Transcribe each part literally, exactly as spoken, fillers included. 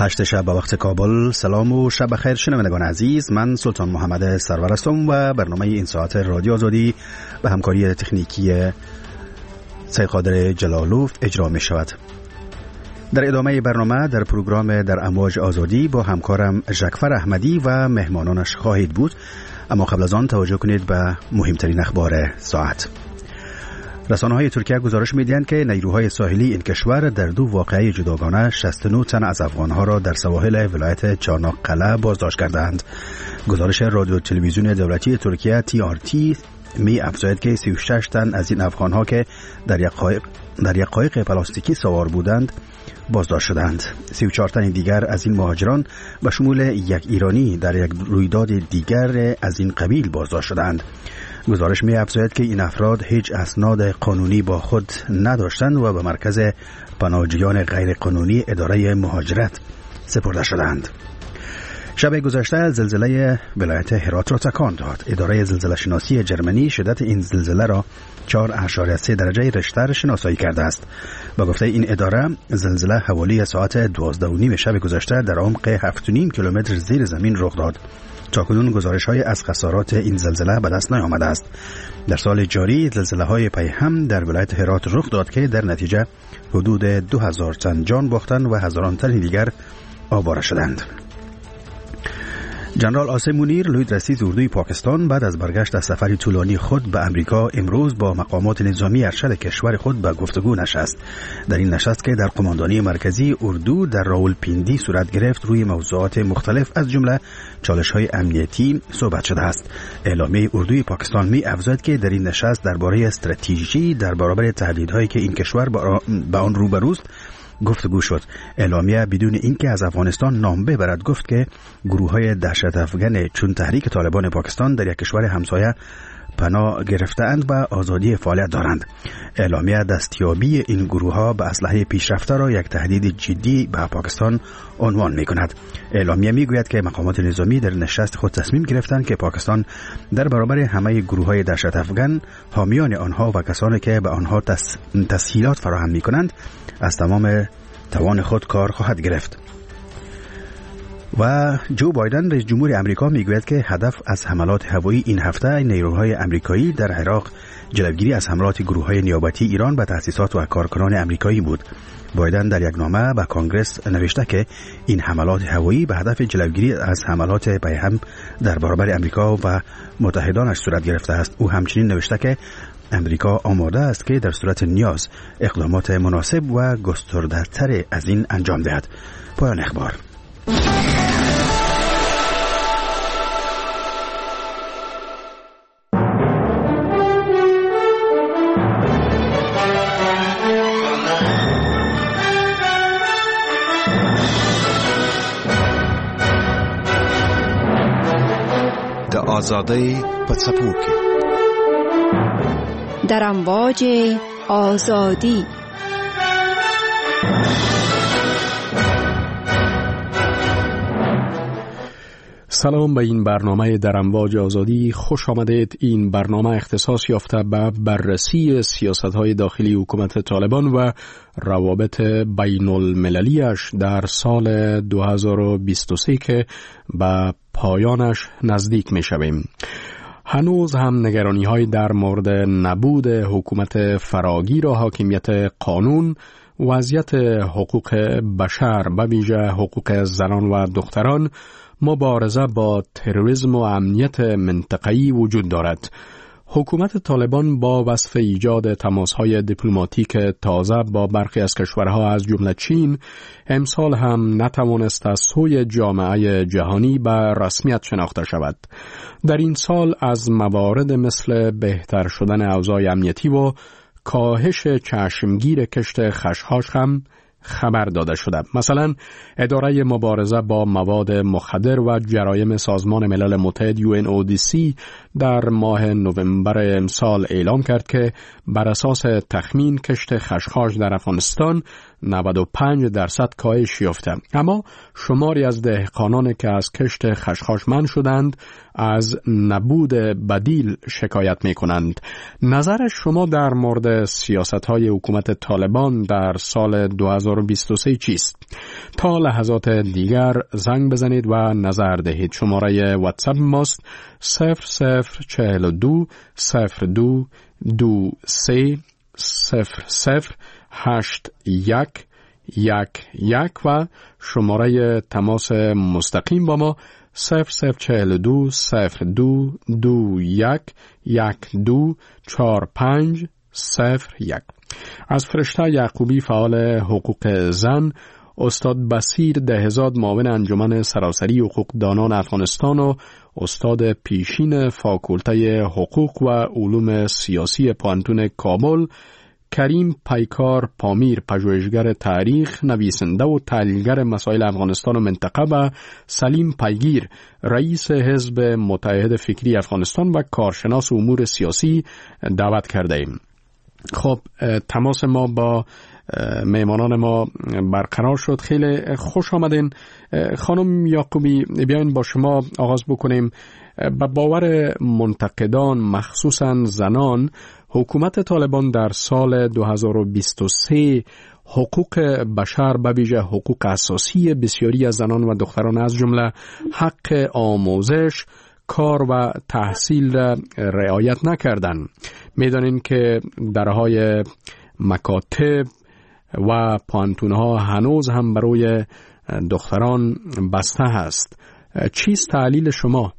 هشت شب به وقت کابل. سلام و شب بخیر شنوندگان عزیز، من سلطان محمد سرور هستم و برنامه این ساعت رادیو آزادی به همکاری تکنیکی سید قادر جلالوف اجرا می شود. در ادامه برنامه در پروگرام در امواج آزادی با همکارم ژکفر احمدی و مهمانانش خواهید بود، اما قبل از آن توجه کنید به مهمترین اخبار ساعت. رسانه‌های ترکیه گزارش می‌دهند که نیروهای ساحلی این کشور در دو واقعه جداگانه شصت و نه تن از افغان‌ها را در سواحل ولایت چارناققله بازداشت کردند. گزارش رادیو تلویزیون دولتی ترکیه تی آر تی می افزاید که سی و شش تن از این افغان‌ها که در یک قایق در یک قایق پلاستیکی سوار بودند بازداشت شدند. سی و چهار تن دیگر از این مهاجران به شمول یک ایرانی در یک رویداد دیگر از این قبیل بازداشت شدند. گزارش می افزاید که این افراد هیچ اسناد قانونی با خود نداشتند و به مرکز پناهجویان غیر قانونی اداره مهاجرت سپرده شدند. شب گذشته زلزله ولایت هرات را تکان داد. اداره زلزله شناسی جرمنی شدت این زلزله را چهار اشاریه سه درجه ریشتر شناسایی کرده است. با گفته این اداره، زلزله حوالی ساعت دوازده و نیم شب گذشته در عمق هفت و نیم کیلومتر زیر زمین رخ داد. تاکنون گزارش‌های از خسارات این زلزله به دست نیامده است. در سال جاری زلزله‌های پیهم در ولایت هرات رخ داد که در نتیجه حدود دو هزار تن جان باختند و هزاران تن دیگر آواره شدند. جنرال آسم مونیر، لوید رئیس اردوی پاکستان، بعد از برگشت از سفری طولانی خود به امریکا امروز با مقامات نظامی ارشد کشور خود به گفتگو نشست. در این نشست که در قماندانی مرکزی اردو در راولپیندی صورت گرفت، روی موضوعات مختلف از جمله چالش‌های امنیتی صحبت شده است. اعلامیه اردوی پاکستان می افزاید که در این نشست درباره استراتژی در برابر تهدیدهایی که این کشور با آن روبروست گفتگو شد. اعلامیه بدون اینکه از افغانستان نام ببرد گفت که گروه‌های دهشت افغان چون تحریک طالبان پاکستان در یک کشور همسایه پناه گرفته‌اند و آزادی فعالیت دارند. اعلامیه دستیابی این گروه‌ها به اسلحه پیشرفته را یک تهدید جدی به پاکستان عنوان می‌کند. اعلامیه می‌گوید که مقامات نظامی در نشست خود تصمیم گرفتند که پاکستان در برابر همه گروه‌های دهشت افغان، حامیان آنها و کسانی که به آنها تس... تسهیلات فراهم می‌کنند از تمام توان خود کار خواهد گرفت. و جو بایدن رئیس جمهور امریکا میگوید که هدف از حملات هوایی این هفته نیروهای امریکایی در عراق جلوگیری از حملات گروه‌های نیابتی ایران به تأسیسات و کارکنان امریکایی بود. بایدن در یک نامه به کانگرس نوشته که این حملات هوایی به هدف جلوگیری از حملات پیهم در برابر امریکا و متحدانش صورت گرفته است. او همچنین نوشته که امریکا آماده است که در صورت نیاز اقدامات مناسب و گسترده‌تر از این انجام دهد. پایان اخبار. د آزادی په څپو کې در امواج آزادی. سلام به این برنامه در امواج آزادی خوش آمدید. این برنامه اختصاص یافته به بررسی سیاست‌های داخلی حکومت طالبان و روابط بین المللیش در سال دو هزار و بیست و سه که به پایانش نزدیک می شویم. هنوز هم نگرانی‌های در مورد نبود حکومت فراگیر و حاکمیت قانون، وضعیت حقوق بشر به ویژه حقوق زنان و دختران، مبارزه با تروریسم و امنیت منطقه‌ای وجود دارد. حکومت طالبان با وصف ایجاد تماس‌های دیپلماتیک تازه با برخی از کشورها از جمله چین، امسال هم نتوانست از سوی جامعه جهانی به رسمیت شناخته شود. در این سال از موارد مثل بهتر شدن اوضاع امنیتی و کاهش چشمگیر کشت خشخاش هم خبر داده شده. مثلا اداره مبارزه با مواد مخدر و جرایم سازمان ملل متحد یو ان او دی سی در ماه نوامبر امسال اعلام کرد که بر اساس تخمین کشت خشخاش در افغانستان نود و پنج درصد کاهش یافته. اما شماری از دهقانان که از کشت خشخاش منع شدند از نبود بدیل شکایت می کنند. نظر شما در مورد سیاست‌های حکومت طالبان در سال دو هزار و بیست و سه چیست؟ تا لحظات دیگر زنگ بزنید و نظر دهید. شماره واتساپ ماست صفر صفر چهل و دو صفر دو دو سه صفر صفر هشت یک یک یک و شماره تماس مستقیم با ما صفر صفر چهل و دو صفر دو دو یک یک دو چهار پنج صفر یک. از فرشته یعقوبی فعال حقوق زن، استاد بصیر دهزاد معاون انجمن سراسری حقوق دانان افغانستان و استاد پیشین فاکولته حقوق و علوم سیاسی پانتون کابل، کریم پیکار پامیر پژوهشگر تاریخ، نویسنده و تحلیلگر مسائل افغانستان و منطقه و سلیم پیگیر رئیس حزب متحد فکری افغانستان و کارشناس امور سیاسی دعوت کرده ایم. خب تماس ما با میمانان ما برقرار شد. خیلی خوش آمدین. خانم یعقوبی، بیاین با شما آغاز بکنیم. به باور منتقدان مخصوصاً زنان، حکومت طالبان در سال دو هزار و بیست و سه حقوق بشر به ویژه حقوق اساسی بسیاری از زنان و دختران از جمله حق آموزش، کار و تحصیل را رعایت نکردند. می‌دانیم که درهای مکاتب و پانتون‌ها هنوز هم برای دختران بسته هست. چیست تعلیل شما؟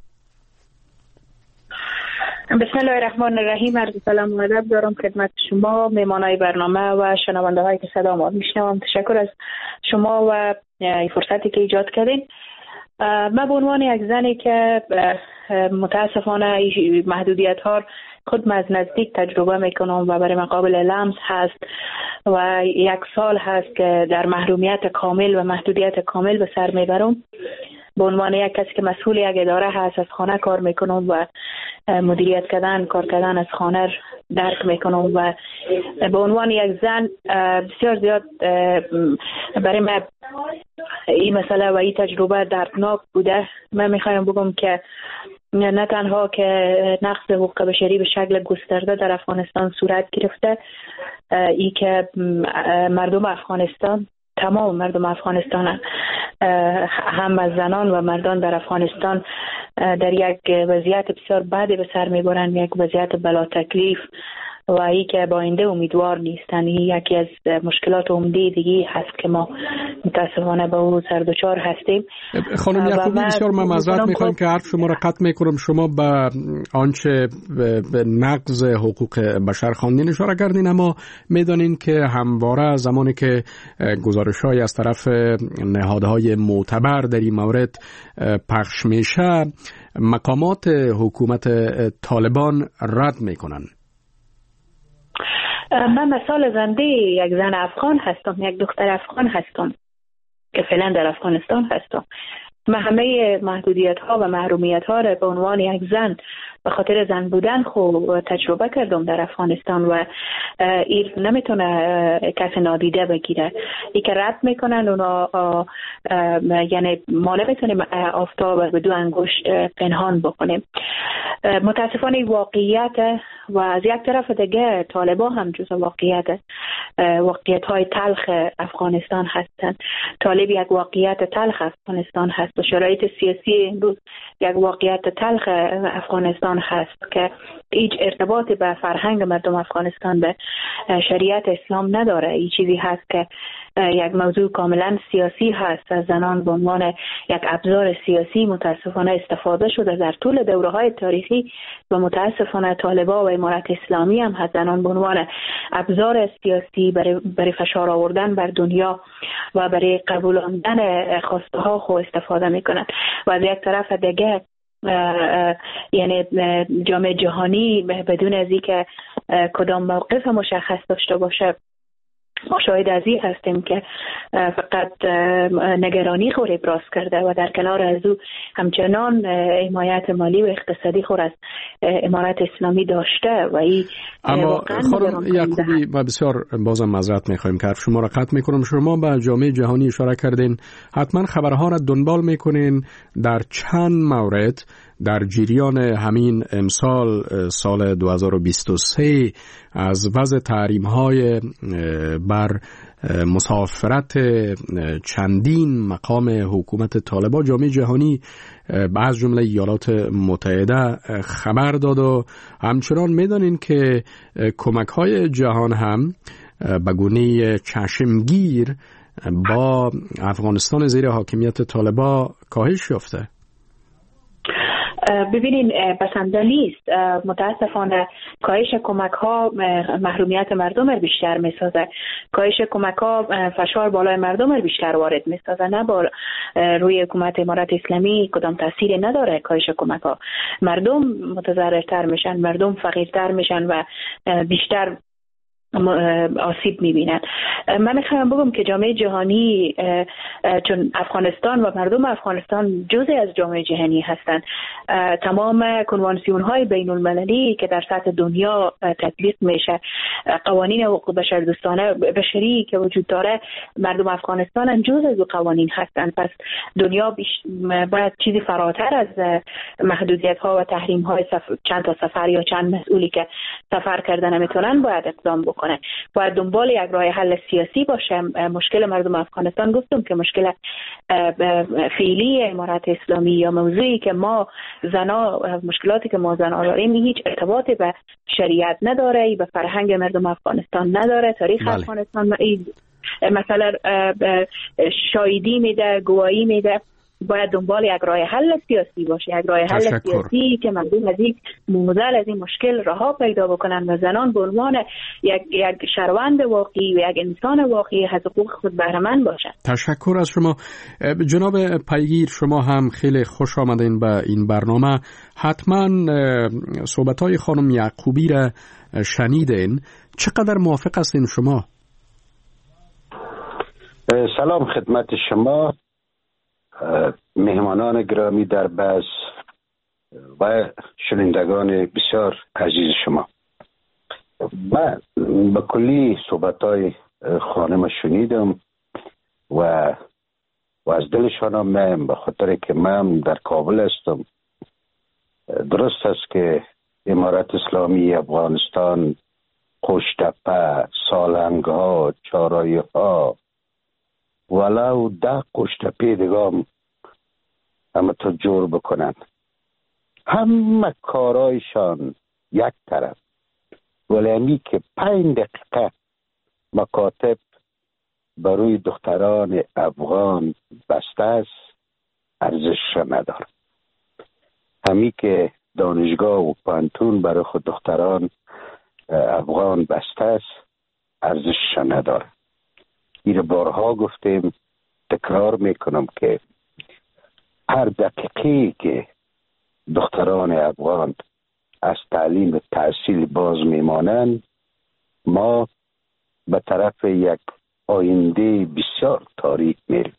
بسم الله الرحمن الرحیم. عرض سلام و ادب دارم خدمت شما میمانای برنامه و شنونده هایی که صدا ما میشنوم. تشکر از شما و فرصتی که ایجاد کردین. من به عنوان یک زنی که متاسفانه محدودیت ها خود از نزدیک تجربه میکنم و برای من قابل لمس هست و یک سال هست که در محرومیت کامل و محدودیت کامل به سر میبرم. به عنوان یک کسی که مسئول یک اداره هست، از خانه کار میکنم و مدیریت کردن کار کردن از خانه درک میکنم و به عنوان یک زن بسیار زیاد برای من این مسئله و این تجربه دردناک بوده. من میخوایم بگم که نه تنها که نقض حقوق بشری به شکل گسترده در افغانستان صورت گرفته، ای که مردم افغانستان، تمام مردم افغانستان، هم از زنان و مردان در افغانستان در یک وضعیت بسیار بدی به سر میبرند، یک وضعیت بلا تکلیف و ای که با آینده امیدوار نیستن. یکی از مشکلات عمده دیگه هست که ما متاسفانه با او سر دچار هستیم. خانم یعقوبی، بسیار من معذرت میخوام که حرف شما را قطع میکنم. شما به آنچه به نقض حقوق بشر خواندین اشاره کردین، اما میدانین که همواره زمانی که گزارش‌های از طرف نهادهای معتبر در این مورد پخش میشه، مقامات حکومت طالبان رد میکنن. من مثال زنده یک زن افغان هستم، یک دختر افغان هستم که فعلا در افغانستان هستم. من همه محدودیت ها و محرومیت ها را به عنوان یک زن به خاطر زن بودن خوب تجربه کردم در افغانستان و این نمیتونه کسی نادیده بگیره. این که رد میکنن اونا، یعنی ما نمیتونیم آفتاب به دو انگشت پنهان بکنیم. متاسفانه واقعیت و از یک طرف دیگه طالبا هم جز واقعیت واقعیت های تلخ افغانستان هستند. طالب یک واقعیت تلخ افغانستان هست و شرایط سیاسی امروز یک واقعیت تلخ افغانستان هست که هیچ ارتباطی به فرهنگ مردم افغانستان به شریعت اسلام نداره. این چیزی هست که یک موضوع کاملا سیاسی هست. از زنان به عنوان یک ابزار سیاسی متاسفانه استفاده شده در طول دوره‌های تاریخی و متاسفانه طالبان و امارت اسلامی هم از زنان به عنوان ابزار سیاسی برای, برای فشار آوردن بر دنیا و برای قبولاندن خواسته ها خود استفاده میکنند. و از یک طرف دیگه یعنی جامعه جهانی بدون از اینکه کدام موقف مشخص داشته باشه ما شاهد از این هستیم که فقط نگرانی خود ابراز کرده و در کنار از او همچنان حمایت مالی و اقتصادی خود از امارت اسلامی داشته و این اما خانم یعقوبی ما بسیار بازم معذرت میخوایم که شما را قطع میکنم. شما به جامعه جهانی اشاره کردین، حتما خبرها را دنبال میکنین. در چند مورد در جریان همین امسال سال دو هزار و بیست و سه از وضع تحریم‌های بر مسافرت چندین مقام حکومت طالبان جامعه جهانی از جمله ایالات متحده خبر داد و همچنان میدانین که کمک‌های جهان هم به گونه چشمگیر با افغانستان زیر حاکمیت طالبان کاهش یافته. ببینین بسنده نیست. متاسفانه کاهش کمک ها محرومیت مردم رو بیشتر میسازه. کاهش کمک ها فشار بالای مردم رو بیشتر وارد میسازه. نه با روی حکومت امارت اسلامی کدام تأثیری نداره. کاهش کمک ها مردم متضررتر میشن، مردم فقیرتر میشن و بیشتر آسیب میبینن. من میخوام بگم که جامعه جهانی، چون افغانستان و مردم افغانستان جزء از جامعه جهانی هستند، تمام کنوانسیون های بین المللی که در سطح دنیا تطبیق میشه، قوانین حقوق بشردوستانه بشری که وجود داره، مردم افغانستان جزء از قوانین هستند. پس دنیا بیش باید چیزی فراتر از محدودیت ها و تحریم های سفر، چند تا سفر یا چند مسئولی که سفر کردن نمیتونن باید اقدام بکنه. باید دنبال یک راه حل سیاسی باشه. مشکل مردم افغانستان گفتم که مشکل فعلی امارت اسلامی یا موضوعی که ما زنا، مشکلاتی که ما زنا داریم هیچ ارتباطی به شریعت نداره، به فرهنگ مردم افغانستان نداره، تاریخ بله. افغانستان مثلا شاهدی میده، گواهی میده. باید دنبال یک راه حل سیاسی باشه، یک راه حل سیاسی که مردم از این موزل از این مشکل رها پیدا بکنن و زنان به عنوان یک یک شهروند واقعی و یک انسان واقعی از حقوق خود بهره مند باشن. تشکر از شما جناب پیگیر. شما هم خیلی خوش آمدین به این برنامه. حتما صحبت‌های خانم یعقوبی را شنیدین. چقدر موافق هستین شما؟ سلام خدمت شما، مهمانان گرامی در بحث و شنوندگان بسیار عزیز شما. من به کلی صحبت‌های خانم شنیدم و و از دلشان هم به خاطر که من در کابل هستم. درست است که امارت اسلامی افغانستان قشتپه، سالنگ‌ها، چارایی‌ها ولو ده قشتپه دیگه همه تا جور بکنن، همه کارایشان یک طرف، ولی همی که پنج دقیقه مکاتب بروی دختران افغان بسته است ارزش نداره. همی که دانشگاه و پانتون برای خود دختران افغان بسته است ارزش نداره. این بارها گفتیم، تکرار میکنم که هر دقیقه که دختران افغان از تعلیم تحصیل باز میمانند، ما به طرف یک آینده بسیار تاریک میریم.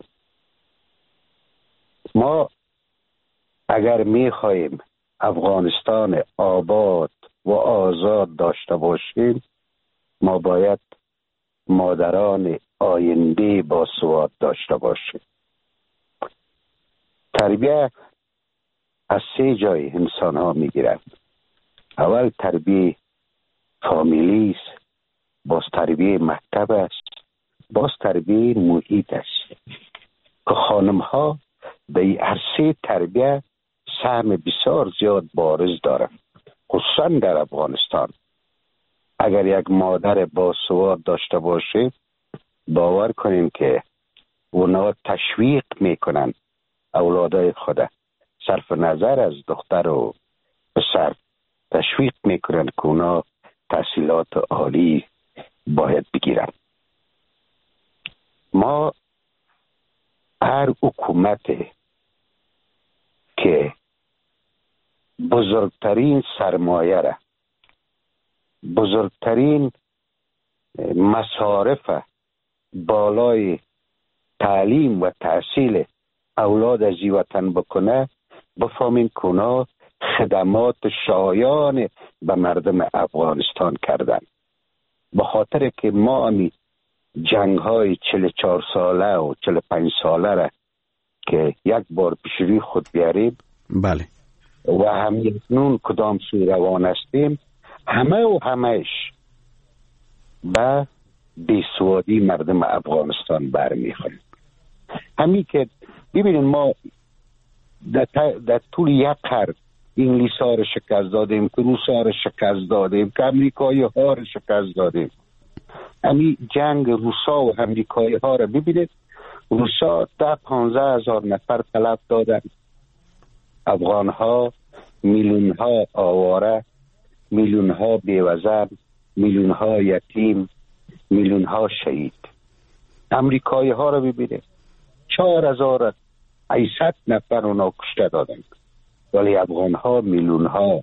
ما اگر میخواهیم افغانستان آباد و آزاد داشته باشیم، ما باید مادران آینده با سواد داشته باشیم. تربیه از سه جای انسان ها می گیرند. اول تربیه فامیلی است، باز تربیه مکتب است، باز تربیه محیط است که خانم ها به این عرصه تربیه سهم بسیار زیاد بارز دارند. خصوصا در افغانستان اگر یک مادر با سواد داشته باشه، باور کنیم که اونا تشویق میکنن اولادای خود، صرف نظر از دختر و پسر، تشویق میکنن که اونا تحصیلات عالی باید بگیرن. ما هر حکومت که بزرگترین سرمایه را، بزرگترین مصارف بالای تعلیم و تحصیل اولاد از این وطن بکنه، بفهمین که اونا خدمات شایان به مردم افغانستان کردن. به خاطر که ما امی جنگ های چهل و چهار ساله و چهل و پنج ساله را که یک بار پیش روی خود بیاریم، بله، و همکنون کدام سوی روان هستیم، همه و همهش به بیسوادی مردم افغانستان برمیخوریم. همین که ببینید ما در, در طول یک قرن انگلیس ها رو شکست دادیم، که روس ها رو شکست دادیم، که امریکایی ها رو شکست دادیم. همین جنگ روسا و امریکایی ها رو ببینید، روسا ده پانزده هزار نفر تلف دادن، افغان ها میلیون ها آواره، میلیون ها بیوزن، میلیون ها یتیم، میلیون ها شهید. امریکایی ها رو ببینید، چهار هزار ایصد نفر اونا کشته دادن، ولی افغان ها میلیون ها.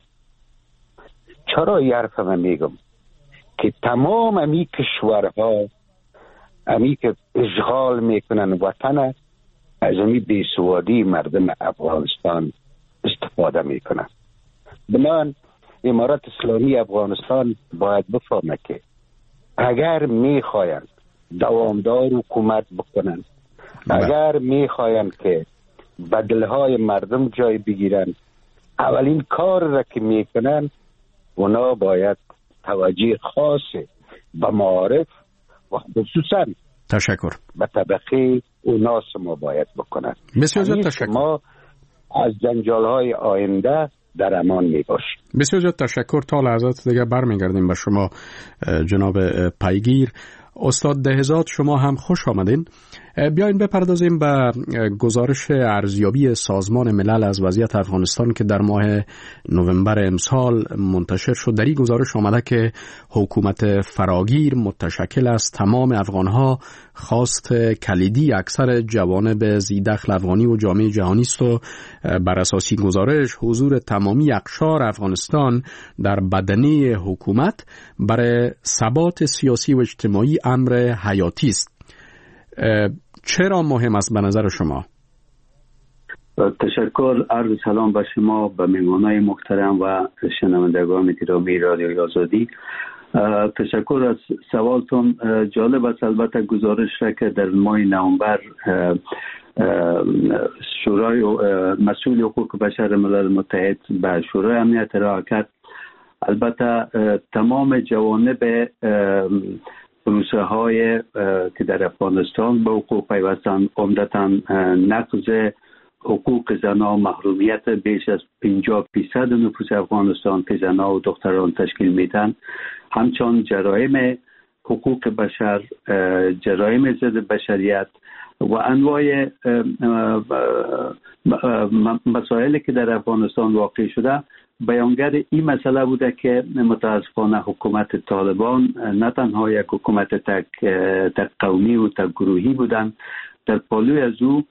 چرا این حرف من میگم؟ که تمام امی کشورها امی که اشغال میکنن وطن، از امی بیسوادی مردم افغانستان استفاده میکنن. بنابراین امارت اسلامی افغانستان باید بفهمه که اگر میخواین دوامدار حکومت بکنن، اگر میخواین که بدلهای مردم جای بگیرن، اولین کار را که میکنن اونا باید توجه خاص به معارف و خصوصا تشکر به طبقه اوناس ما باید بکنن. بسیار زیاد تشکر. ما از جنجال های آینده در امان می باشیم. بسیار زیاد تشکر. تا لحظات دیگه برمیگردیم به شما جناب پیگیر. استاد دهزاد، شما هم خوش آمدین. بیاین بپردازیم به گزارش ارزیابی سازمان ملل از وضعیت افغانستان که در ماه نوامبر امسال منتشر شد. در این گزارش آمده که حکومت فراگیر متشکل از تمام افغانها خواست کلیدی اکثر جوانب ذی‌دخل افغانی و جامعه جهانی است و بر اساس گزارش حضور تمامی اقشار افغانستان در بدنه حکومت برای ثبات سیاسی و اجتماعی امر حیاتی است. چرا مهم است به نظر شما؟ تشکر. عرض سلام به شما، به مهمانای محترم و شنوندگان گرامی رادیوی آزادی. تشکر از سوالتون. جالب است البته گزارش را که در ماه نوامبر شورای مسئول حقوق بشر ملل متحد به شورای امنیت ارائه کرد. البته تمام جوانب پروسه های که در افغانستان به حقوق پیوستند، عمدتاً نقض حقوق زنان، محرومیت بیش از پنجاه درصد نفوس افغانستان که زنان و دختران تشکیل میدن، همچنان جرایم حقوق بشر، جرایم ضد بشریت و انواع مسائلی که در افغانستان واقع شده بیانگر این مسئله بوده که متاسفانه حکومت طالبان نه تنها یک حکومت تک, تک قومی و تک گروهی بودند، در پالوی از او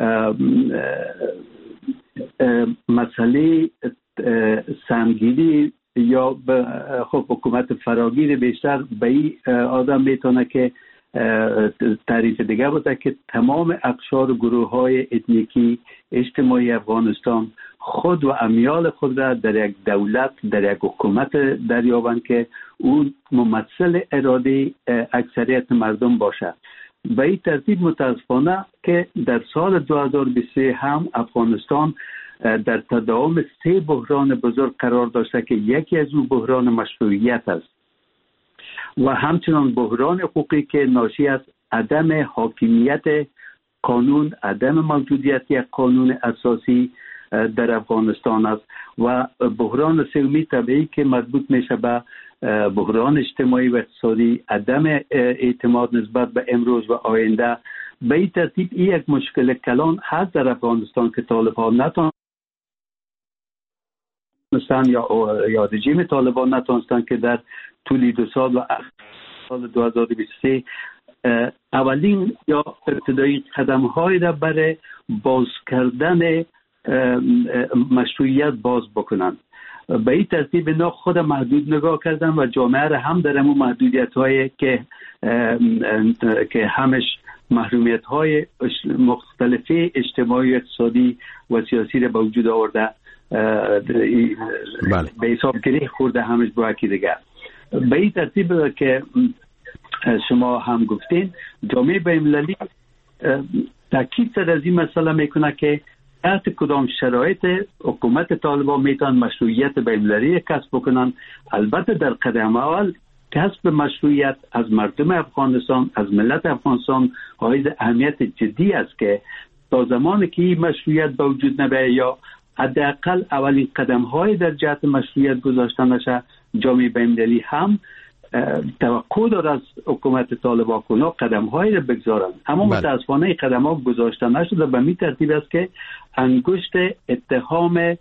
مسئله سمگیری یا خب حکومت فراگیر بیشتر به این آدم میتونه که تعریف دیگه بوده که تمام اقشار و گروه های اتنیکی اجتماعی افغانستان خود و امیال خود را در یک دولت، در یک حکومت دریابند که اون ممثل اراده اکثریت مردم باشه. به این ترتیب متاسفانه که در سال دو هزار و بیست و سه هم افغانستان در تداوم سه بحران بزرگ قرار داشته که یکی از اون بحران مشروعیت است و همچنان بحران حقوقی که ناشی از عدم حاکمیت قانون، عدم موجودیت یک قانون اساسی در افغانستان است و بحران سومی طبیعی که مربوط میشه به بحران اجتماعی و اقتصادی، عدم اعتماد نسبت به امروز و آینده. به این ترتیب این یک مشکل کلان هست در افغانستان که طالبان نتونستن یا یا رژیم طالبان نتونستن که در طول دو سال و سال دو هزار و بیست و سه اولین یا ابتدایی قدم های را برای باز کردن مشروعیت باز بکنند. به این ترتیب اینا خود محدود نگاه کردن و جامعه را هم در همون محدودیت هایی که که همش محرومیت های مختلفی اجتماعی اقتصادی و سیاسی را به وجود آورده بله. به حساب گیری خورده همش با یکی دیگر. به این ترتیب که شما هم گفتین جامعه بین‌المللی تاکید سر از این مسئله میکنه که تحت کدام شرایط حکومت طالبان میتونن مشروعیت بین‌المللی کسب بکنن. البته در قدم اول کسب مشروعیت از مردم افغانستان، از ملت افغانستان حائز اهمیت جدی است که تا زمانی که این مشروعیت به وجود نبیاید یا حداقل اولین قدم های در جهت مشروعیت گذاشته نشه، جامعه بین‌المللی هم توقع داره از حکومت طالبان که قدم هایی را بگذارن. اما متاسفانه این قدم ها گذاشته نشده. به این ترتیب است که انگشت اتهام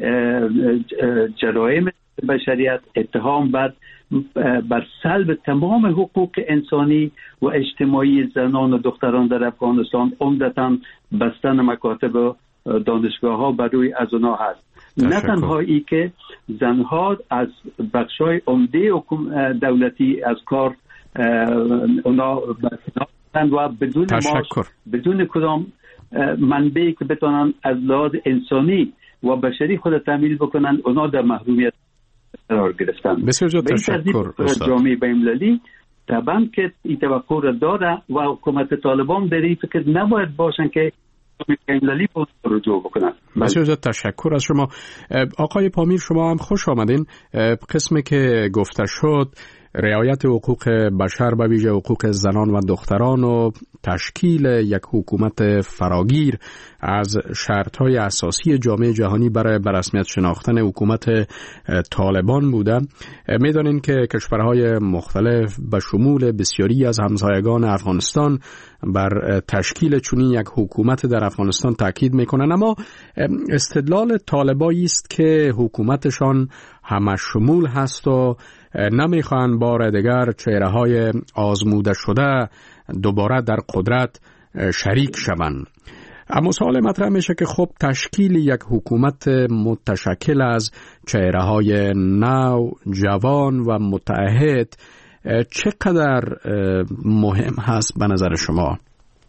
جرایم بشریت، اتهام بر بر سلب تمام حقوق انسانی و اجتماعی زنان و دختران در افغانستان، عمدتاً بستن مکاتب و دانشگاه ها بر روی از اونها هست. نه تنها ای که زنها از بخشای عمده دولتی از کار اونا برکنار و بدون معاش، بدون کدام منبعی که بتونن از لحاظ انسانی و بشری خود تامین بکنن، اونا در محرومیت قرار گرفتن. بسیار زیاد تشکر استاد. جامعه بین‌المللی طبعا که این توقع را داره و حکومت طالبان در این فکر نباید باشن که بین‌المللی رجوع بکنن. بسیار زیاد تشکر از شما. آقای پامیر شما هم خوش آمدین. قسمی که گفته شد رعایت حقوق بشر به ویژه حقوق زنان و دختران و تشکیل یک حکومت فراگیر از شرط‌های اساسی جامعه جهانی برای بررسمیت شناختن حکومت طالبان بوده. می‌دانید که کشورهای مختلف به شمول بسیاری از همسایگان افغانستان بر تشکیل چنین یک حکومت در افغانستان تاکید می‌کنند، اما استدلال طالبانی است که حکومتشان همه شمول هست و نمیخوان بار دیگر چهره‌های آزموده شده دوباره در قدرت شریک شوند. اما سوال مطرح میشه که خب تشکیل یک حکومت متشکل از چهره‌های نو، جوان و متعهد چقدر مهم هست به نظر شما؟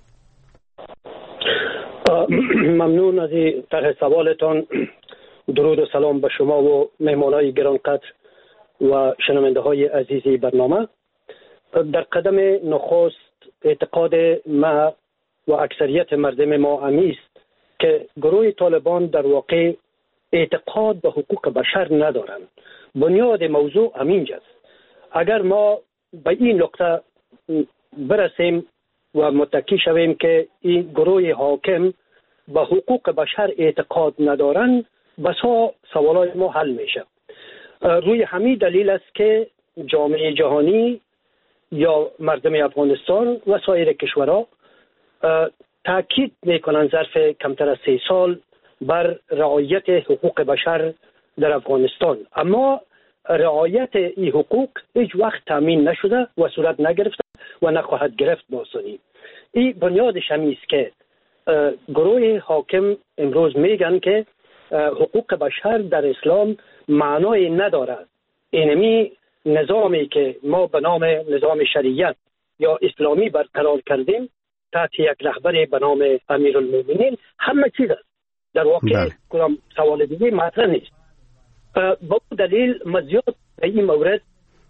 ممنون از این طرح سوالتان. درود و سلام به شما و مهمانای گرانقدر و شنونده های عزیزی برنامه. در قدم نخست اعتقاد ما و اکثریت مردم ما امیست که گروه طالبان در واقع اعتقاد به حقوق بشر ندارند. بنیاد موضوع همینجاست. اگر ما به این نقطه برسیم و متکی شویم که این گروه حاکم به حقوق بشر اعتقاد ندارند، بسا سوالات ما حل میشه. روی همین دلیل است که جامعه جهانی یا مردم افغانستان و سایر کشورها تاکید میکنن ظرف کمتر از سه سال بر رعایت حقوق بشر در افغانستان، اما رعایت این حقوق هیچ وقت تامین نشده و صورت نگرفته و نخواهد گرفت با آسانی. این بنیادش همین است که گروه حاکم امروز میگن که حقوق بشر در اسلام معنای ندارد. اینمی نظامی که ما به نام نظام شریعت یا اسلامی برقرار کردیم تحت یک رهبر به نام امیرالمومنین همه چیز است. در واقع کدام سوال دیگه مطرح نیست. با دلیل مزیاد به این مورد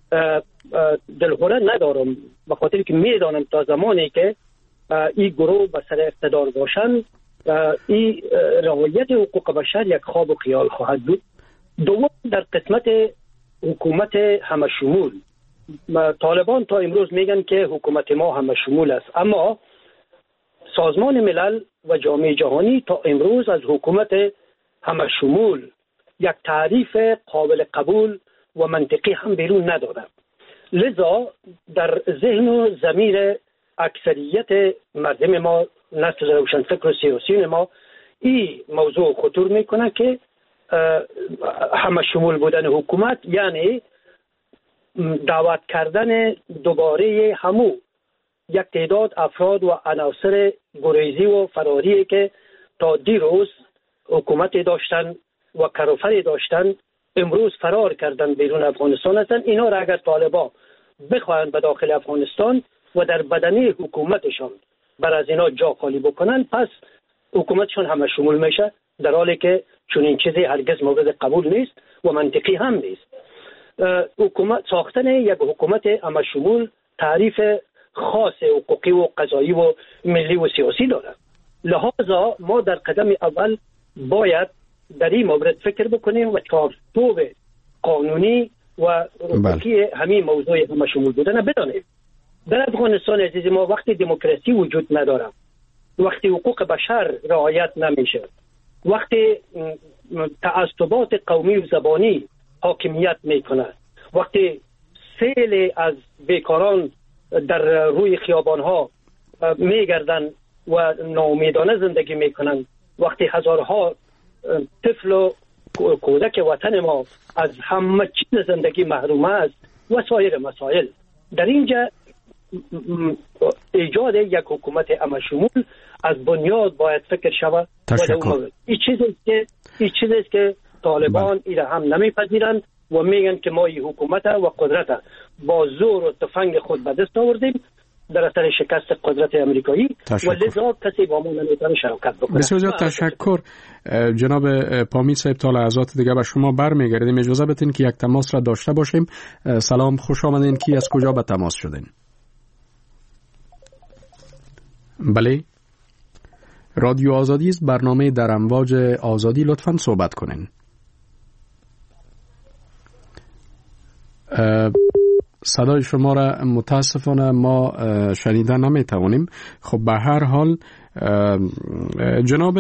دلخوره ندارم، به خاطر که میدانم تا زمانی که این گروه به سر اقتدار باشند این رعایت حقوق بشر یک خواب و خیال خواهد بود. دوم، در قسمت حکومت همه شمول، طالبان تا امروز میگن که حکومت ما همه شمول است، اما سازمان ملل و جامعه جهانی تا امروز از حکومت همه شمول یک تعریف قابل قبول و منطقی هم بیرون نداده. لذا در ذهن و ضمیر اکثریت مردم ما، نسل روشنفکر و سیاسیون ما، این موضوع خطور میکنه که همه شمول بودن حکومت یعنی دعوت کردن دوباره همو یک تعداد افراد و عناصر گریزی و فراری که تا دیروز حکومت داشتن و کروفری داشتن امروز فرار کردن بیرون افغانستان هستند. اینا را اگر طالبان بخواهند به داخل افغانستان و در بدنه حکومتشان بر از اینا جا خالی بکنن، پس حکومتشون همه شمول میشه، در حالی که چون این چیزی هرگز مورد قبول نیست و منطقی هم نیست. حکومت ساختن یک حکومت همه شمول تعریف خاص حقوقی و قضایی و ملی و سیاسی داره. لحاظا ما در قدم اول باید در این مورد فکر بکنیم و چارچوب قانونی و حقوقی همین موضوع همه شمول بودن بدانیم. در افغانستان عزیز ما وقتی دموکراسی وجود نداره، وقتی حقوق بشر رعایت نمیشه، وقتی تعصبات قومی و زبانی حاکمیت میکنه، وقتی سیل از بیکاران در روی خیابانها میگردن و ناامیدانه زندگی میکنن، وقتی هزارها طفل و کودک وطن ما از همه چیز زندگی محروم است و سایر مسائل، در اینجا ایجاد یک حکومت همه شمول از بنیاد باید فکر شود. تشکر. این چیزی که این چیزی که طالبان ایره هم نمیپذیرند و میگن که ما این حکومت و قدرت با زور و تفنگ خود به دست آوردیم در اثر شکست قدرت امریکایی و لذا کسی با ما نمیتونه شراکت بکنه. بسیار زیاد تشکر جناب پامید صاحب. تا لحظات دیگه به شما برمیگردیم. اجازه بدین که یک تماس را داشته باشیم. سلام، خوش آمدین. کی از کجا به تماس شدین؟ بله، رادیو آزادی است، برنامه در امواج آزادی، لطفاً صحبت کنین. صدای شما را متاسفانه ما شنیده نمیتوانیم. خب به هر حال جناب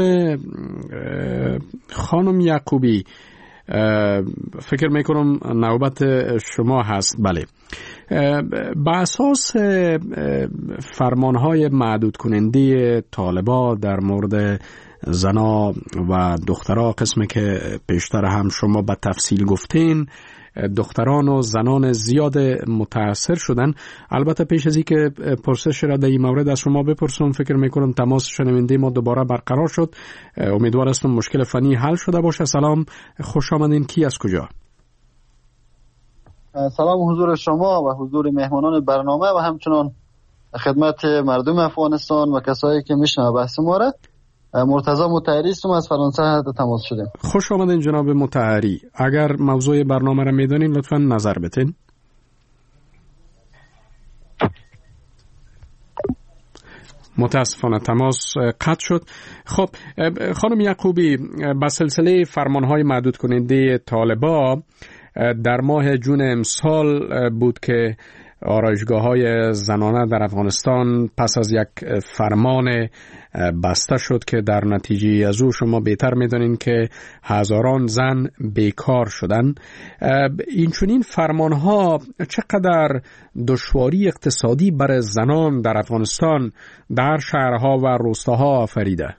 خانم یعقوبی، فکر میکنم نوبت شما هست. بله، به اساس فرمانهای محدود کننده طالبان در مورد زنا و دخترها، قسمی که پیشتر هم شما به تفصیل گفتین، دختران و زنان زیاد متاثر شدن. البته پیش از این که پرسش را در این مورد از شما بپرسم، فکر میکنم تماس شنونده ما دوباره برقرار شد. امیدوار هستم مشکل فنی حل شده باشه. سلام، خوش آمدین. کی از کجا؟ سلام حضور شما و حضور مهمانان برنامه و همچنان خدمت مردم افغانستان و کسایی که میشنوند بحث ما را. مرتضی مطهری هستم، از فرانسه تماس شدیم. خوش آمدین جناب مطهری. اگر موضوع برنامه را میدونین لطفاً نظر بتین. متاسفانه تماس قطع شد. خب خانم یعقوبی، به سلسله فرمانهای محدود کننده طالبان در ماه جون امسال بود که آرایشگاه‌های زنانه در افغانستان پس از یک فرمان بسته شد که در نتیجه از او شما بهتر می‌دانین که هزاران زن بیکار شدن. این چنین فرمان‌ها چقدر دشواری اقتصادی برای زنان در افغانستان در شهرها و روستاها آفریده؟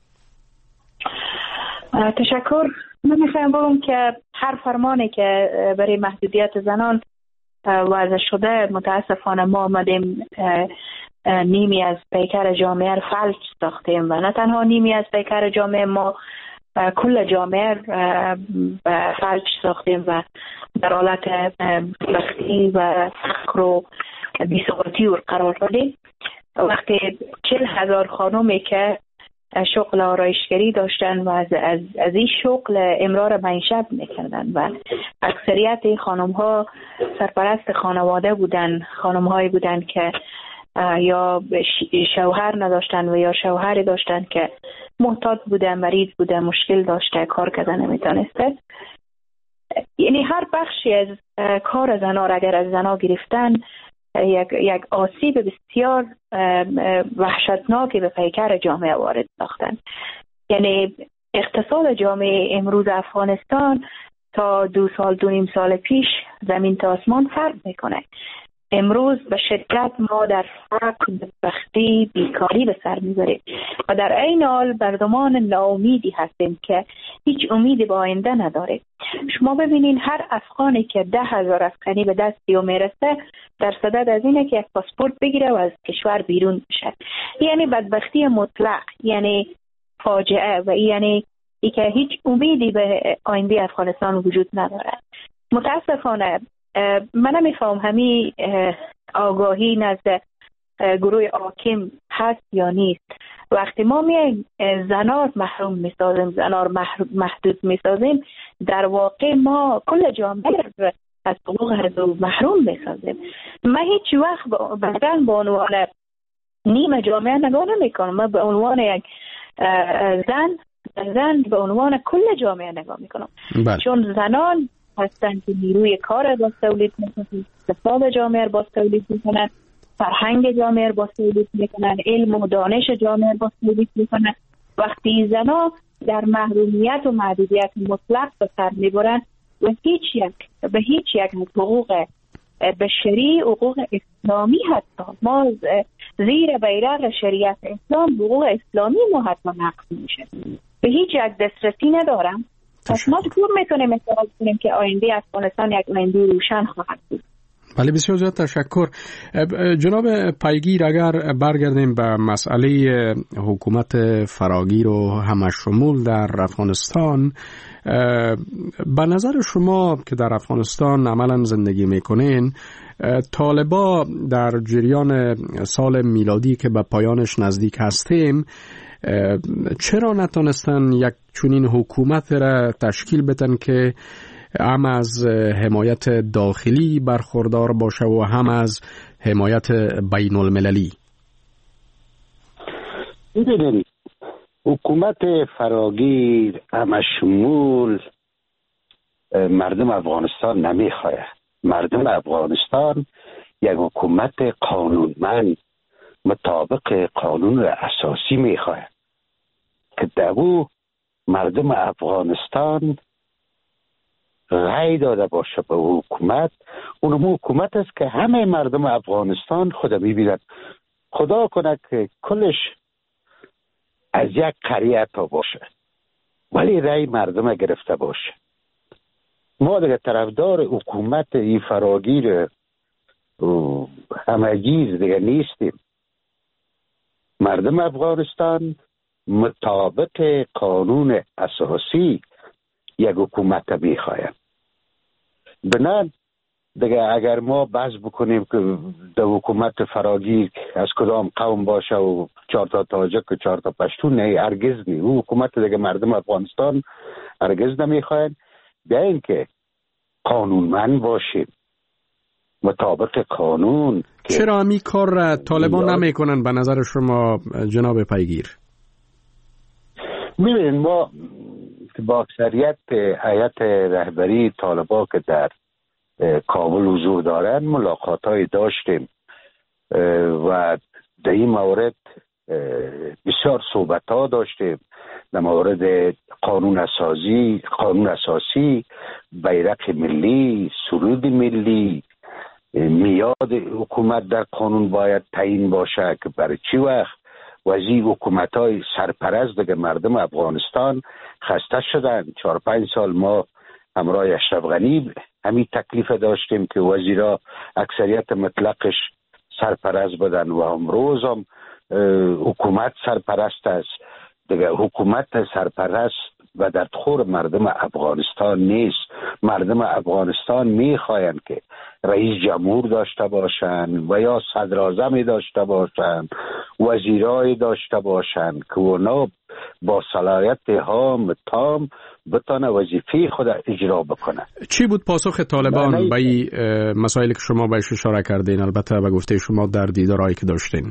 تشکر. من می‌خوام بگم که هر فرمانی که برای محدودیت زنان وضع شده، متاسفانه ما آمدیم نیمی از پیکر جامعه را فلج ساختیم و نه تنها نیمی از پیکر جامعه، ما کل جامعه فلج ساختیم و در حالت بختی و فقر و بی‌ثباتی قرار دادیم. وقتی چل هزار خانومی که شغل آرایشگری داشتن و از, از, از این شغل امرار معیشت میکردن و اکثریت این خانم ها سرپرست خانواده بودن، خانم هایی بودن که یا شوهر نداشتن و یا شوهری داشتن که محتاج بوده، مریض بوده، مشکل داشته، کار کردن نمیتونسته. یعنی هر بخشی از کار زنا را اگر از زنا گرفتن، یک یک آسیب بسیار وحشتناکی به پیکر جامعه وارد ساختن. یعنی اقتصاد جامعه امروز افغانستان تا دو سال دو نیم سال پیش زمین تا آسمان فرق میکنه. امروز به شدت ما در فقر، بدبختی، بیکاری به سر میبریم و در عین حال مردمان ناامیدی هستیم که هیچ امیدی به آینده نداره. شما ببینین هر افغانی که ده هزار افغانی به دستی و میرسه در صدد از اینه که یک پاسپورت بگیره و از کشور بیرون بشه. یعنی بدبختی مطلق، یعنی فاجعه و یعنی ای که هیچ امیدی به آینده افغانستان وجود ندارد. متاسفانه من نمیفهم همین آگاهی نزد گروه حاکم هست یا نیست. وقتی ما میایم زنار محروم میسازیم، زنار محدود میسازیم، در واقع ما کل جامعه از حقوق حضور محروم میسازیم. من هیچ وقت بعداً به عنوان نیم جامعه نگاه نمی کنم. من به عنوان یک زن زن به عنوان کل جامعه نگاه می کنم. چون زنان هستند که نیروی کار با تولید میکنند، اقتصاد جامعه با تولید میکنند، فرهنگ جامعه با تولید میکنند، علم و دانش جامعه با تولید میکنند. وقتی زنان در محرومیت و محدودیت مطلق به سر میبرند و هیچ یک به هیچ یک حقوق بشری، حقوق اسلامی حتی ما زیر بیرق شریعت اسلام حقوق اسلامی ما حتی نقض میشه، به هیچ یک دسترسی ندارم. پس ما چطور میتونیم اعتراض کنیم که آینده افغانستان یک آینده روشن خواهد بود؟ بله، بسیار زیاد تشکر. جناب پیگیر، اگر برگردیم به مسئله حکومت فراگیر و همشمول در افغانستان، به نظر شما که در افغانستان عملا زندگی میکنین، طالبا در جریان سال میلادی که به پایانش نزدیک هستیم چرا نتونستن یک چنین حکومت را تشکیل بدن که هم از حمایت داخلی برخوردار باشه و هم از حمایت بین المللی؟ ببینید، حکومت فراگیر همشمول مردم افغانستان نمیخواه. مردم افغانستان یک حکومت قانونمند مطابق قانون اساسی میخواه که در او مردم افغانستان رای داده باشه به حکومت. اونم حکومت است که همه مردم افغانستان خود میبیند. خدا کنه که کلش از یک قریه تا باشه ولی رای مردم گرفته باشه. ما دیگه طرفدار حکومت ای فراگیر همگیز دیگه نیستیم. مردم افغانستان مطابق قانون اساسی یک حکومت میخوایم. بنان دیگه اگر ما بحث بکنیم که در حکومت فراگیر از کدام قوم باشه و چهار تا تاجک و چهار تا پشتون، نه، هرگز نی. او حکومت دیگه مردم افغانستان هرگز نمیخواین. بیا اینکه قانونمند باشیم مطابق قانون. چرا همی کار را طالبان نمیکنن به نظر شما جناب پیگیر؟ میبینید، ما با اکثریت هیئت رهبری طالبان که در کابل حضور دارن ملاقات های داشتیم و در این مورد بسیار صحبت ها داشتیم در مورد قانون اساسی، قانون اساسی، بیرق ملی، سرود ملی، میاد حکومت در قانون باید تعیین باشه که برای چی وقت وزیر حکومت های سرپرست دیگه مردم افغانستان خسته شدن. چهار پنج سال ما همراه اشرف غنی همین تکلیف داشتیم که وزیرا اکثریت مطلقش سرپرست بدن و امروز هم حکومت سرپرست است دیگه. حکومت سرپرست و در خور مردم افغانستان نیست. مردم افغانستان میخواین که رئیس جمهور داشته باشن و یا صدر اعظم داشته باشن، وزیرای داشته باشن که اونا با صلاحیت هام تام بتانه وظیفه خود اجرا بکنه. چی بود پاسخ طالبان به این مسائلی که شما بهش اشاره کردین؟ البته به گفته شما در دیدارهایی که داشتین.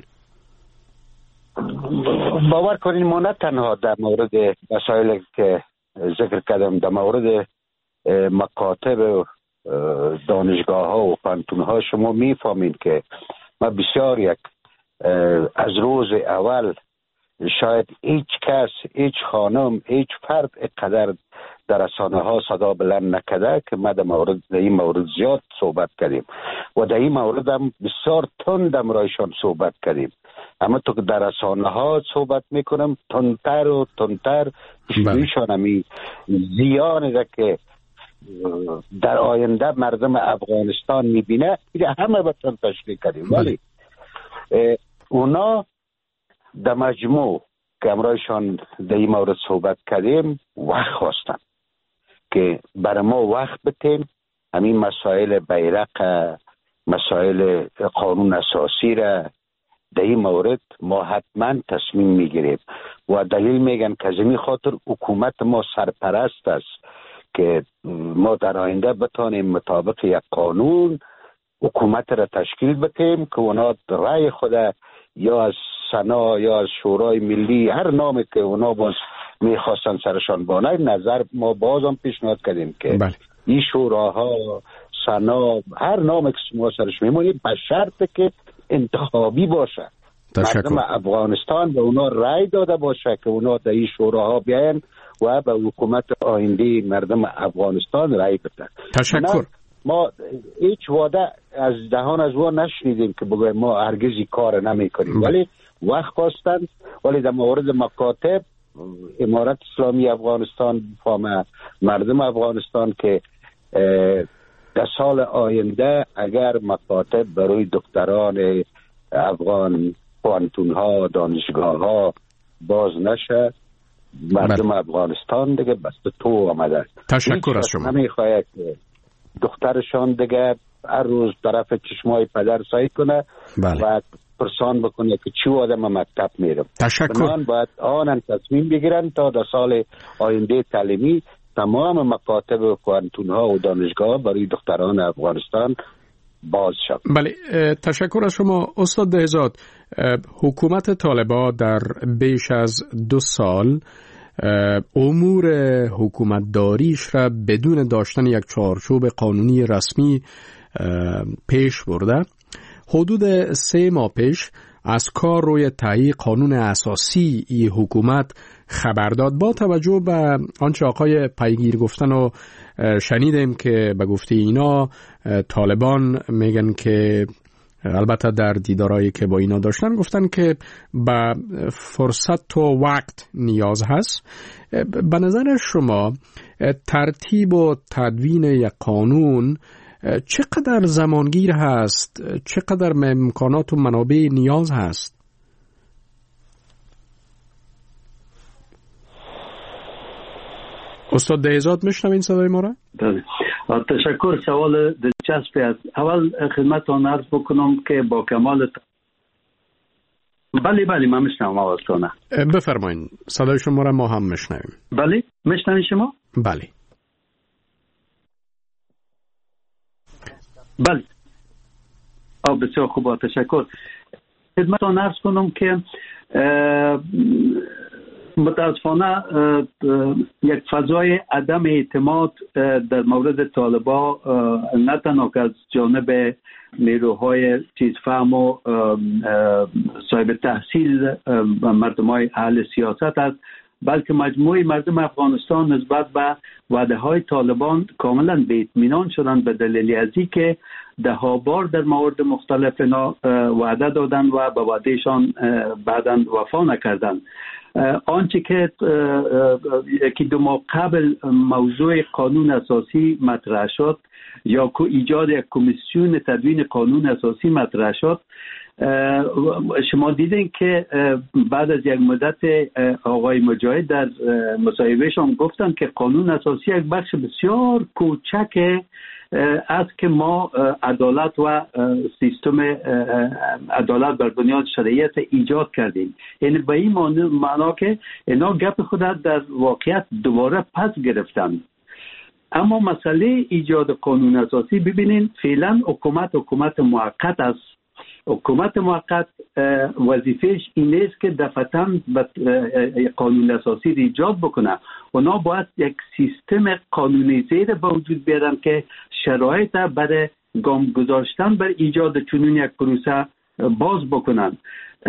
باور کنین ما نه تنها در مورد مسائلی که ذکر کردم، در مورد مکاتب و دانشگاه ها و پانتون ها شما میفهمین که ما بسیار یک از روز اول شاید هیچ کس، هیچ خانم، هیچ فرد اقدر در رسانه ها صدا بلند نکده که ما در مورد در این مورد زیاد صحبت کردیم و در این مورد هم بسیار تند امرایشان صحبت کردیم. اما تو که در رسانه ها صحبت میکنم تندتر و تندتر ایشان همی زیانی را که در آینده مردم افغانستان میبینه همه بطن تشریح کردیم. ولی اونا در مجموع که امرایشان در این مورد صحبت کردیم وقت خواستن که برای ما وقت بتیم همین مسائل بیرق، مسائل قانون اساسی را در این مورد ما حتما تصمیم میگیریم و دلیل میگن که از این خاطر حکومت ما سرپرست است که ما در آینده بتانیم مطابق یک قانون حکومت را تشکیل بتیم که اونا رای خود یا از سنا یا از شورای ملی هر نامی که اونا باز میخواستن سرشان بانه نظر ما بازم پیشنهاد کردیم که بله. این شوراها سنا هر نامی که ما سرش میمونیم به شرط که انتخابی باشه مردم افغانستان به اونا رای داده باشه که اونا در این شوراها بیاین و به حکومت آینده مردم افغانستان رای بدن. تشکر. ما هیچ وعده از دهان از او نشنیدیم که بگویم ما هرگزی کار نمی کنیم ولی وقت خواستن. ولی در مورد مکاتب امارت اسلامی افغانستان فهم مردم افغانستان که در سال آینده اگر مکاتب برای دکتران افغان پوانتون ها دانشگاه ها باز نشه مردم بله. افغانستان دیگه بس تو آمده. تشکر از شما. نمیخواه که دخترشان دیگه هر روز طرف چشمای پدر سعی کنه بله. و پرسان بکنه که چی آدم مکتب میرم. تشکر. بنان باید آنان تصمیم بگیرن تا در سال آینده تعلیمی تمام مکاتب و پوانتون ها و دانشگاه برای دختران افغانستان باز شد. بله تشکر از شما استاد دهزاد. حکومت طالبان در بیش از دو سال امور حکومت داریش را بدون داشتن یک چارچوب قانونی رسمی پیش برده. حدود سه ماه پیش از کار روی تهیه قانون اساسی ای حکومت خبر داد. با توجه به آنچه آقای پیگیر گفتن و شنیدیم که به گفته اینا طالبان میگن که البته در دیدارایی که با اینا داشتن گفتن که به فرصت و وقت نیاز هست. به نظر شما ترتیب و تدوین یک قانون چقدر زمانگیر هست؟ چقدر امکانات و منابع نیاز هست؟ استاد دهزاد میشنوین صدای ما را؟ بله. تشکر. سوال دلچسپی است. اول خدمتتان عرض بکنم که با کمال ت... بله بله من میشنوم آوازتونه. بفرمایید. صدای شما را ما هم میشنویم. بله میشنوین شما؟ بله. بله. آه بسیار خوب. تشکر. خدمتتان عرض کنم که متاسفانه یک فضای عدم اعتماد در مورد طالبان نه تنها از جانب نیروهای چیزفهم و صاحب تحصیل و مردمای اهل سیاست است بلکه مجموعه مردم افغانستان نسبت به وعده های طالبان کاملا به اطمینان شدند به دلیل از اینکه ده ها بار در موارد مختلف اینا وعده دادند و به وعدهشان بعداً وفا نکردند. آنچه که یکی دو ماه قبل موضوع قانون اساسی مطرح شد یا که ایجاد یک کمیسیون تدوین قانون اساسی مطرح شد، شما دیدین که بعد از یک مدت آقای مجاهد در مصاحبهشان گفتن که قانون اساسی یک بخش بسیار کوچک است که ما عدالت و سیستم عدالت بر بنیاد شرعیت ایجاد کردیم. یعنی به این معنا که اینا گپ خود در واقعیت دوباره پس گرفتن. اما مسئله ایجاد قانون اساسی ببینین فعلا حکومت حکومت موقت است. حکومت موقت وظیفهش این است که دفعتاً قانون اساسی را ایجاد بکنه. اونا باید یک سیستم قانونی زیر به وجود بیارن که شرایط برای گام گذاشتن بر ایجاد چنین یک پروسه باز بکنن.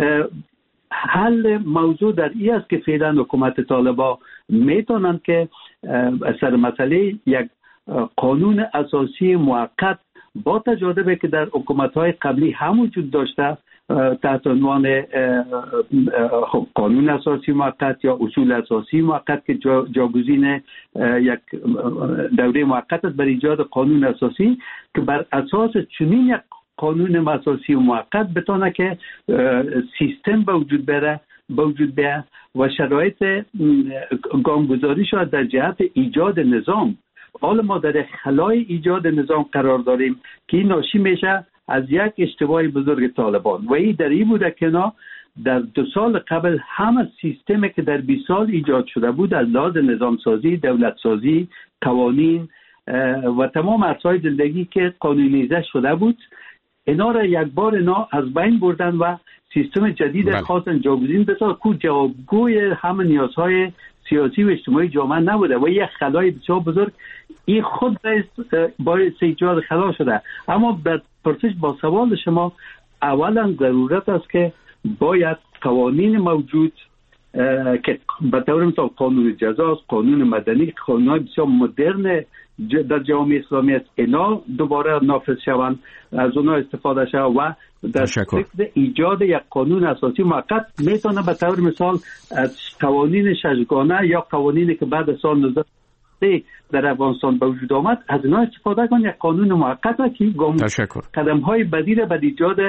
حل موضوع در این است که فعلا حکومت طالبان میتونن که سر مسئله یک قانون اساسی موقت با تجربه که در حکومت‌های قبلی هم وجود داشته تحت عنوان قانون اساسی موقت یا اصول اساسی موقت که جا جاگزین یک دوره موقت است برای ایجاد قانون اساسی که بر اساس چنین یک قانون اساسی موقت بتونه که سیستم به وجود بره به وجود بیاد و شرایط گامگذاری شد در جهت ایجاد نظام. حالا ما در خلای ایجاد نظام قرار داریم که این ناشی میشه از یک اشتباه بزرگ طالبان و این در این بوده که نه در دو سال قبل همه سیستمی که در بیست سال ایجاد شده بود از لحاظ نظام سازی، دولت سازی، قوانین و تمام ارزهای زندگی که قانونیزه شده بود، اینا را یک بار اینا از بین بردن و سیستم جدید خواستن جاگزین بسازن که جوابگوی همه نیازهای سیاسی و اجتماعی جامعه نبوده و یک خلای بسیار بزرگ این خود باعث ایجاد خلا شده. اما به پرسش با سوال شما، اولا ضرورت است که باید قوانین موجود که به طور مثال قانون جزاست، قانون مدنی، قانون‌های بسیار مدرن در جامعه اسلامی است، اینا دوباره نافذ شوند، از اونها استفاده شود و در فکر ایجاد یک قانون اساسی موقت میتونه به طور مثال از قوانین ششگانه یا قوانینی که بعد از سال نوزده در افغانستان به وجود آمد از اینا استفاده کنند. یک قانون موقت که قدم های بدیل به ایجاد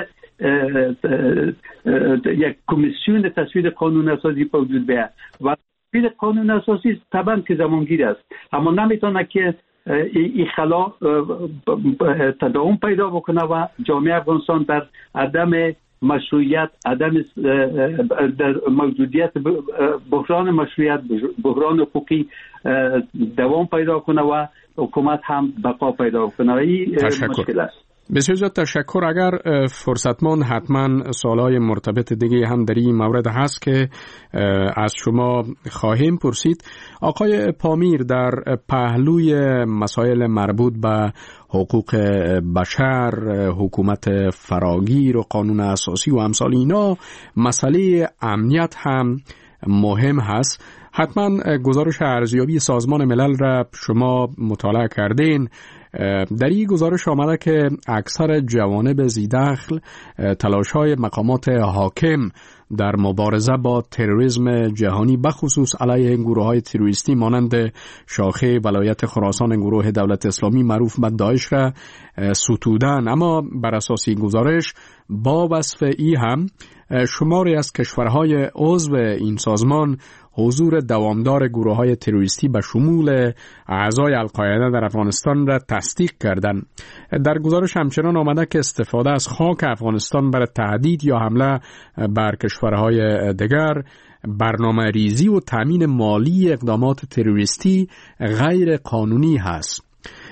یک کمیسیون تصویب قانون اساسی به وجود بیاد و تصویب قانون اساسی طبعا که زمانگیر است، اما نمیتونه که این خلا تداوم پیدا بکنه و جامعه افغانستان در عدم مشروعیت، عدم در موجودیت بحران مشروعیت، بحران حقوقی دوام پیدا کنه و حکومت هم بقا پیدا کنه. این مشکل است. بسیار زیاد تشکر. اگر فرصتمان حتما سوالای مرتبط دیگه هم در این مورد هست که از شما خواهیم پرسید. آقای پامیر، در پهلوی مسائل مربوط به حقوق بشر، حکومت فراگیر و قانون اساسی و امثال اینا، مسئله امنیت هم مهم هست. حتما گزارش ارزیابی سازمان ملل را شما مطالعه کردین. در این گزارش آمده که اکثر جوانب ذی‌دخل تلاش‌های مقامات حاکم در مبارزه با تروریسم جهانی بخصوص علیه گروه‌های تروریستی مانند شاخه ولایت خراسان گروه دولت اسلامی معروف به داعش را ستودن. اما بر اساس این گزارش با وصف ای هم شماری از کشورهای عضو این سازمان حضور دوامدار گروه‌های تروریستی به شمول اعضای القاعده در افغانستان را تصدیق کردند. در گزارش همچنان آمده که استفاده از خاک افغانستان برای تهدید یا حمله بر کشورهای دیگر، برنامه ریزی و تامین مالی اقدامات تروریستی غیر قانونی هست.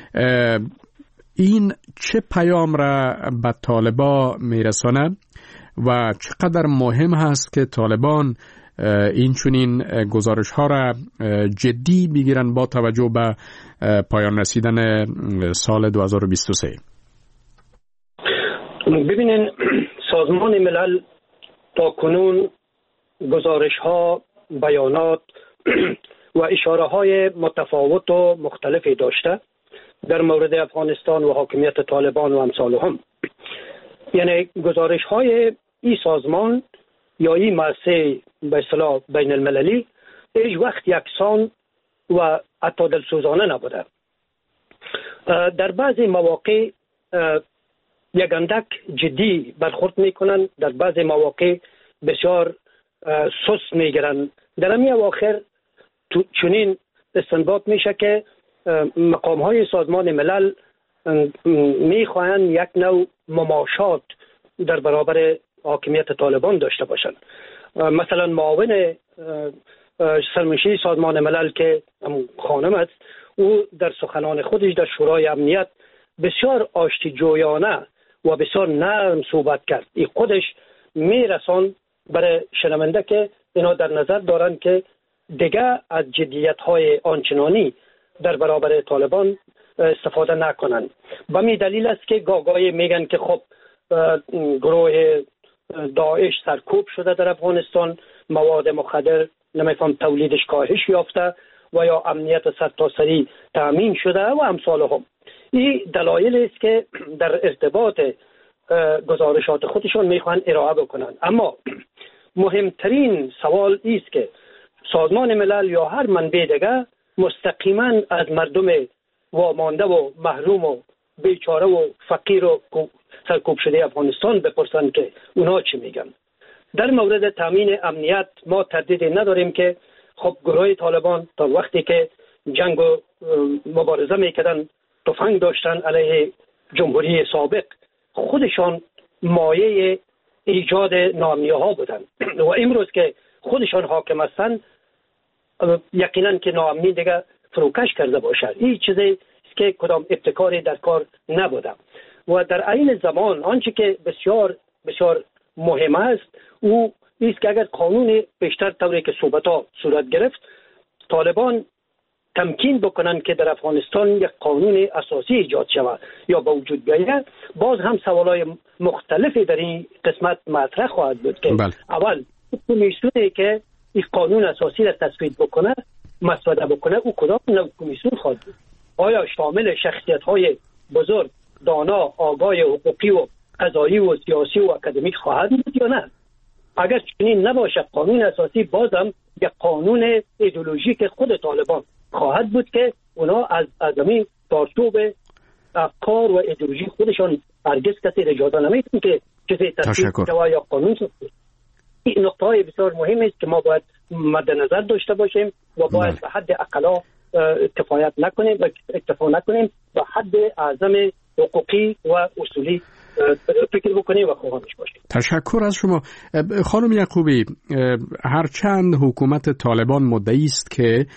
این چه پیام را به طالبان میرساند و چقدر مهم هست که طالبان این چنین گزارش ها را جدی بگیرن با توجه به پایان رسیدن سال دو هزار و بیست و سه؟ ببینین، سازمان ملل تا کنون گزارش ها، بیانات و اشاره های متفاوت و مختلفی داشته در مورد افغانستان و حاکمیت طالبان و امثالهم. یعنی گزارش های این سازمان یا این مؤسسه به اصطلاح بین المللی هیچ وقت یکسان و حتی دلسوزانه نبوده. در بعضی مواقع یک اندک جدی برخورد میکنن، در بعضی مواقع بسیار سست میگیرن. در همین اواخر چنین استنباط میشه که مقام های سازمان ملل میخواهند یک نوع مماشات در برابر حاکمیت طالبان داشته باشند. مثلا معاون سرمنشی سازمان ملل که خانم است، او در سخنان خودش در شورای امنیت بسیار آشتی جویانه و بسیار نرم صحبت کرد. این خودش میرسان برای شنونده که اینا در نظر دارن که دیگه از جدیت های آنچنانی در برابر طالبان استفاده نکنن. به می دلیل است که گاگای میگن که خب گروه داعش سرکوب شده در افغانستان، مواد مخدر نمیفهم تولیدش کاهش یافته و یا امنیت سرتاسری تامین شده و امثال هم. این دلایل است که در ارتباط گزارشات خودشون میخوان ارائه بکنن. اما مهمترین سوال است که سازمان ملل یا هر منبع دیگه مستقیما از مردم وامانده و محروم و بیچاره و فقیر و سرکوب شده افغانستان بپرسن که اونا چی میگن. در مورد تامین امنیت ما تردیدی نداریم که خب گروه طالبان تا وقتی که جنگ و مبارزه میکردن، تفنگ داشتن علیه جمهوری سابق، خودشان مایه ایجاد ناامنی ها بودن و امروز که خودشان حاکم هستند یقینا که ناامنی دیگه فروکش کرده باشد. این چیزی که کدام ابتکاری در کار نبوده و در عین زمان آنچه که بسیار بسیار مهم است او است که اگر قانون بیشتر طوری که صحبت ها صورت گرفت طالبان تمکین بکنن که در افغانستان یک قانون اساسی ایجاد شود یا به وجود بیاید، باز هم سوالای مختلفی در این قسمت مطرح خواهد بود که بله. اول کمیسیونی که این قانون اساسی را تصویب بکنه مسوده بکنه او کدام نوع کمیسیون خواهد بود؟ آیا شامل شخصیت های بزرگ، دانا، آگاه حقوقی و قضایی و سیاسی و اکادمیک خواهد بود یا نه؟ اگر چنین نباشه قانون اساسی بازم یک قانون ایدئولوژیک خود طالبان خواهد بود که اونا از ازمی چارچوب افکار و ایدئولوژی خودشان هرگز کسی را اجازه نمیدن که چیزی تصویب شود یا قانون شود. این نقطه های بسیار مهم است که ما باید مد نظر داشته باشیم و باید به حد اقلا کفایت نکنیم و اکتفا نکنیم و حد اعظم حقوقی و اصولی فکر بکنیم و خواهانش باشیم. تشکر از شما خانم یعقوبی. هرچند حکومت طالبان مدعی است که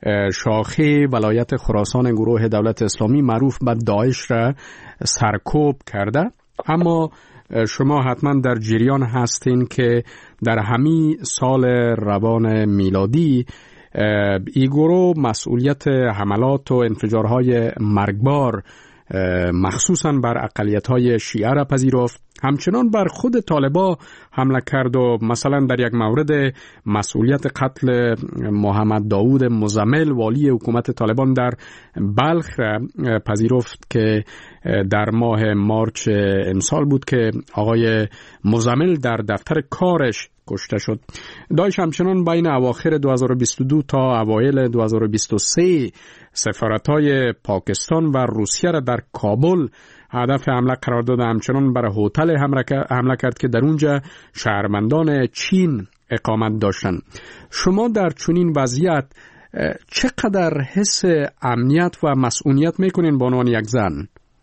شاخه ولایت خراسان گروه دولت اسلامی معروف به داعش را سرکوب کرده، اما شما حتما در جریان هستین که در همین سال روان میلادی این گروه مسئولیت حملات و انفجارهای مرگبار مخصوصاً بر اقلیت‌های شیعه را پذیرفت، همچنان بر خود طالبا حمله کرد و مثلا در یک مورد مسئولیت قتل محمد داود مزمل والی حکومت طالبان در بلخ را پذیرفت که در ماه مارچ امسال بود که آقای مزمل در دفتر کارش کشته شد. داعش همچنان بین اواخر دو هزار و بیست و دو تا اوایل دو هزار و بیست و سه سفارت‌های پاکستان و روسیه را در کابل هدف حمله قرار داد. همچنان بر هتل حمله کرد که در اونجا شهروندان چین اقامت داشتند. شما در چنین وضعیت چقدر حس امنیت و مسئولیت میکنین به عنوان یک زن؟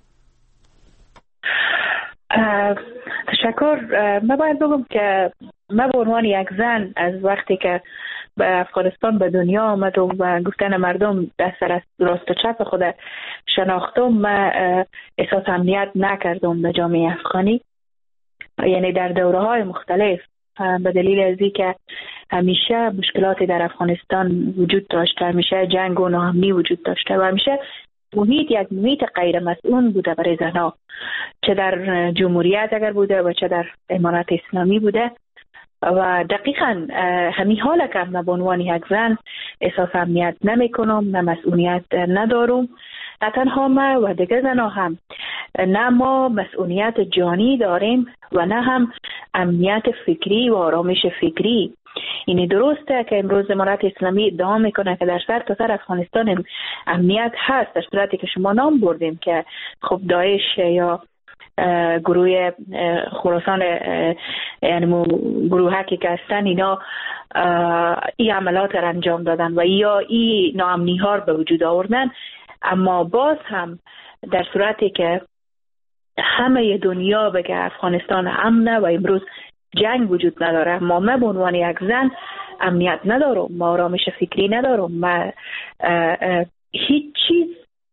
تشکر. من باید بگم که من به عنوان یک زن از وقتی که به افغانستان به دنیا آمدم و گفتن مردم دست راست و چپ خود شناختم، من احساس امنیت نکردم به جامعه افغانی، یعنی در دوره های مختلف به دلیل از اینکه همیشه مشکلاتی در افغانستان وجود داشته، همیشه جنگ و ناامنی وجود داشته و همیشه محیط یک محیط غیر مسئول بوده برای زنها، چه در جمهوریت اگر بوده و چه در امارت اسلامی بوده. و دقیقاً همین حالا که من به عنوان یک زن احساس امنیت نمی کنم، نه مسئولیت ندارم، نه تنها ما و دیگر زنها هم، نه ما مسئولیت جانی داریم و نه هم امنیت فکری و آرامش فکری. این درسته که امروز امارت اسلامی ادعا میکنه که در سر تا سر افغانستان امنیت هست، در صورتی که شما نام بردیم که خب داعش یا گروه خراسان یعنی گروه هکی که هستن اینا این عملات را انجام دادن و یا این ناامنی ها به وجود آوردن، اما باز هم در صورتی که همه دنیا بگه افغانستان امنه و امروز جنگ وجود نداره، ما من به عنوان یک زن امنیت ندارم، ما آرامش فکری ندارم، ما هیچ چیز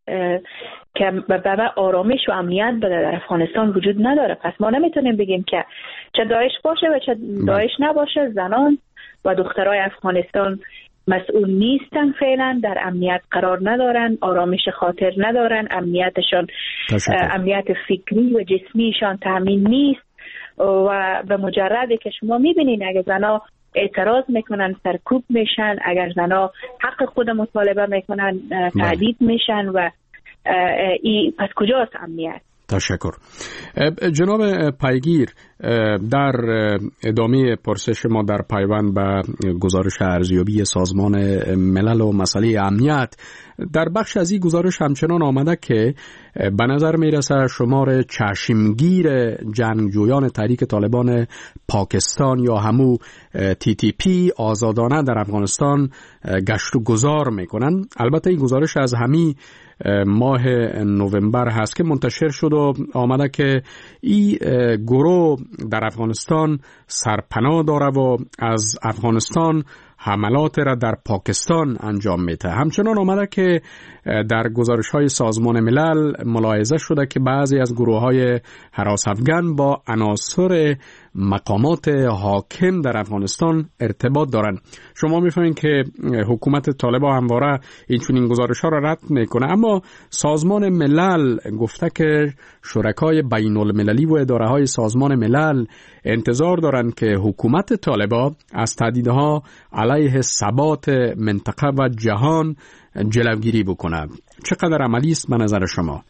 که به ما آرامش و امنیت بده در افغانستان وجود نداره. پس ما نمیتونیم بگیم که چه داعش باشه و چه داعش نباشه، زنان و دخترای افغانستان مسئول نیستن، فعلا در امنیت قرار ندارن، آرامش خاطر ندارن، امنیتشان امنیت فکری و جسمیشان تامین نیست و به مجردی که شما میبینین اگه زنا اعتراض میکنن سرکوب میشن، اگر زنا حق خود مطالبه میکنن تعذیب میشن و ای پس کجاست امنیت؟ تشکر. جناب پیگیر، در ادامه پرسش ما در پیوند به گزارش ارزیابی سازمان ملل و مسئله امنیت، در بخش از این گزارش همچنان آمده که به نظر میرسه شمار چشمگیر جنگجویان تحریک طالبان پاکستان یا همو تی تی پی آزادانه در افغانستان گشت و گذار میکنن. البته این گزارش از همین ماه نوامبر هست که منتشر شد و آمده که این گروه در افغانستان سرپناه داره و از افغانستان حملات را در پاکستان انجام میده. همچنان آمده که در گزارش‌های سازمان ملل ملاحظه شده که بعضی از گروه‌های هراس افغان با عناصر مقامات حاکم در افغانستان ارتباط دارند. شما می‌فهمید که حکومت طالبان همواره این چنین گزارش‌ها را رد میکنه، اما سازمان ملل گفته که شرکای بین‌المللی و اداره‌های سازمان ملل انتظار دارند که حکومت طالبان از تهدیدها علیه ثبات منطقه و جهان جلوگیری بکنه. چقدر عملی است به نظر شما؟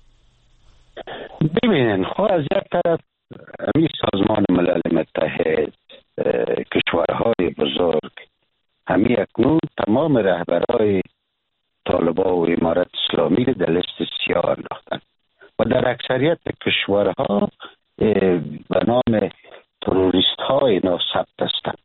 ببینن، خب از یک طرف همین سازمان ملل متحد، کشورهای بزرگ همین اکنون تمام رهبرای طالبان و امارت اسلامی را در لیست سیاه انداختن و در اکثریت کشورها به نام تروریست های ناثبت هستند.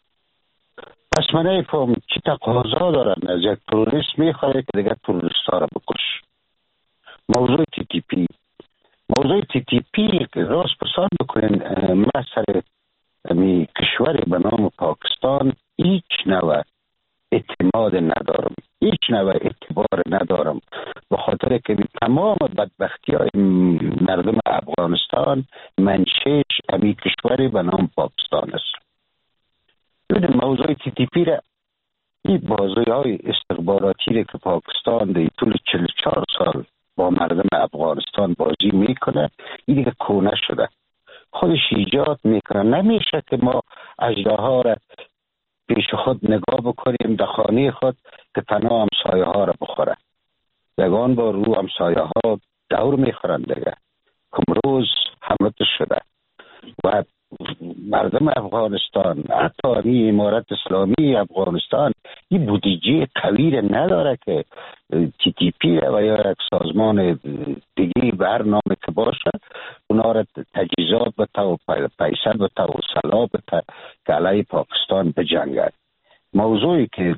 پس من نمی‌فهمم چی تقاضا دارن از یک تروریست میخواد که دیگر تروریست ها را بکش. موضوع تی تی پی موضوع تی تی پی که راست پسان بکنین، من سر می کشور به نام پاکستان هیچ نوع اعتماد ندارم، هیچ نوع اعتبار ندارم، به خاطر که تمام بدبختی های مردم افغانستان منشأ همی کشور به نام پاکستان است. ببین، موضوع تی تی پی را، این بازی های استخباراتی را که پاکستان در طول چهل و چهار سال با مردم افغانستان بازی میکنه، این دیگه کونه شده، خودش ایجاد میکنه. نمیشه که ما اژدها را پیش خود نگاه بکنیم در خانه خود که پناه همسایه ها را بخوره. یگان با رو همسایه ها دور میخورن دیگه. کمروز حملت شده و مردم افغانستان، حتی این امارت اسلامی افغانستان، این بودجه قوی نداره که تی تی پی و یا یک سازمان دیگه برنامه که باشه اونا را تجهیزات بده و پیسه بده و سلاح بده که علیه پاکستان بجنگد. موضوعی که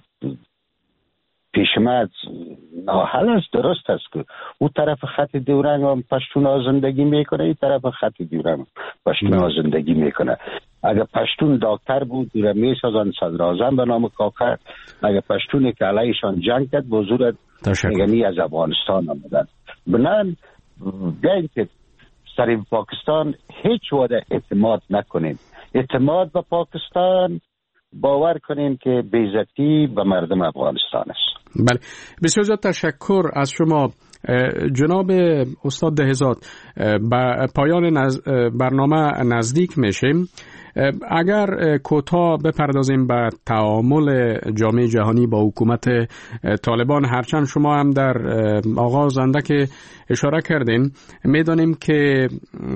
پیش من ناحل است، درست است که اون طرف خط دیورنگ هم پشتون ها زندگی میکنه، این طرف خط دیورنگ پشتون ها زندگی میکنه. اگر پشتون دکتر بود دیره میسازن صدر اعظم به نام کاکر، اگر پشتونی که علیهشان جنگ کرد بزرگ یعنی از افغانستان آمدن. بنان بیاین که سر پاکستان هیچ وعده اعتماد نکنیم. اعتماد به پاکستان باور کنیم که بیزتی به مردم افغانستان است. بله، بسیار زیاد تشکر از شما جناب استاد دهزاد. به پایان نز... برنامه نزدیک میشیم. اگر کوتاه بپردازیم به تعامل جامعه جهانی با حکومت طالبان، هرچند شما هم در آغاز اندک اشاره کردین، میدانیم که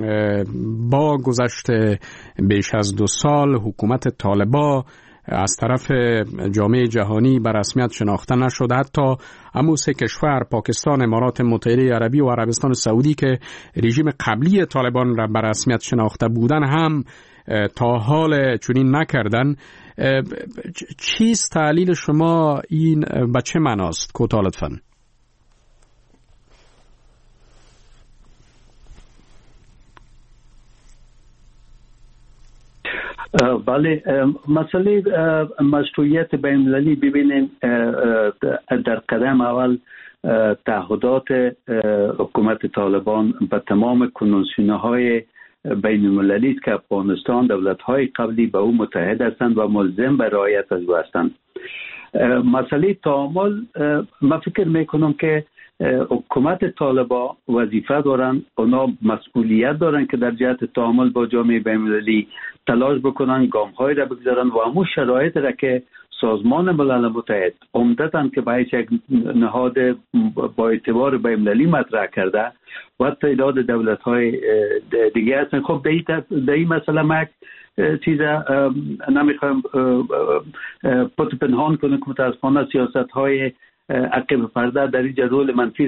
با گذشت بیش از دو سال حکومت طالبان از طرف جامعه جهانی به رسمیت شناخته نشد. حتی همون سه کشور، پاکستان، امارات متحده عربی و عربستان سعودی که رژیم قبلی طالبان را به رسمیت شناخته بودن، هم تا حال چنین نکردن. چیست تعلیل شما این به چه معناست؟ کوتاه لطفاً. بله، مسئله مشروعیت بین‌المللی ببینین، در قدم اول تعهدات حکومت طالبان به تمام کنوانسیون‌های بین‌المللی که افغانستان دولت‌های قبلی به او متحد هستند و ملزم به رعایت از او هستند. مسئله تعامل، من فکر میکنم که حکومت طالبان وظیفه دارن، اونا مسئولیت دارن که در جهت تعامل با جامعه بین‌المللی تلاش بکنن، گام‌های را بگذارن و همون شرایط را که سازمان ملل متحد عمدتاً که باید یک نهاد با اعتبار بین‌المللی مطرح کرده و تعداد دولت‌های دیگه هستن. خب در این مسئله ما چیز نمیخوایم پت پنهان کنیم که متاسفانه سیاست‌های عقب پرده در این رول منفی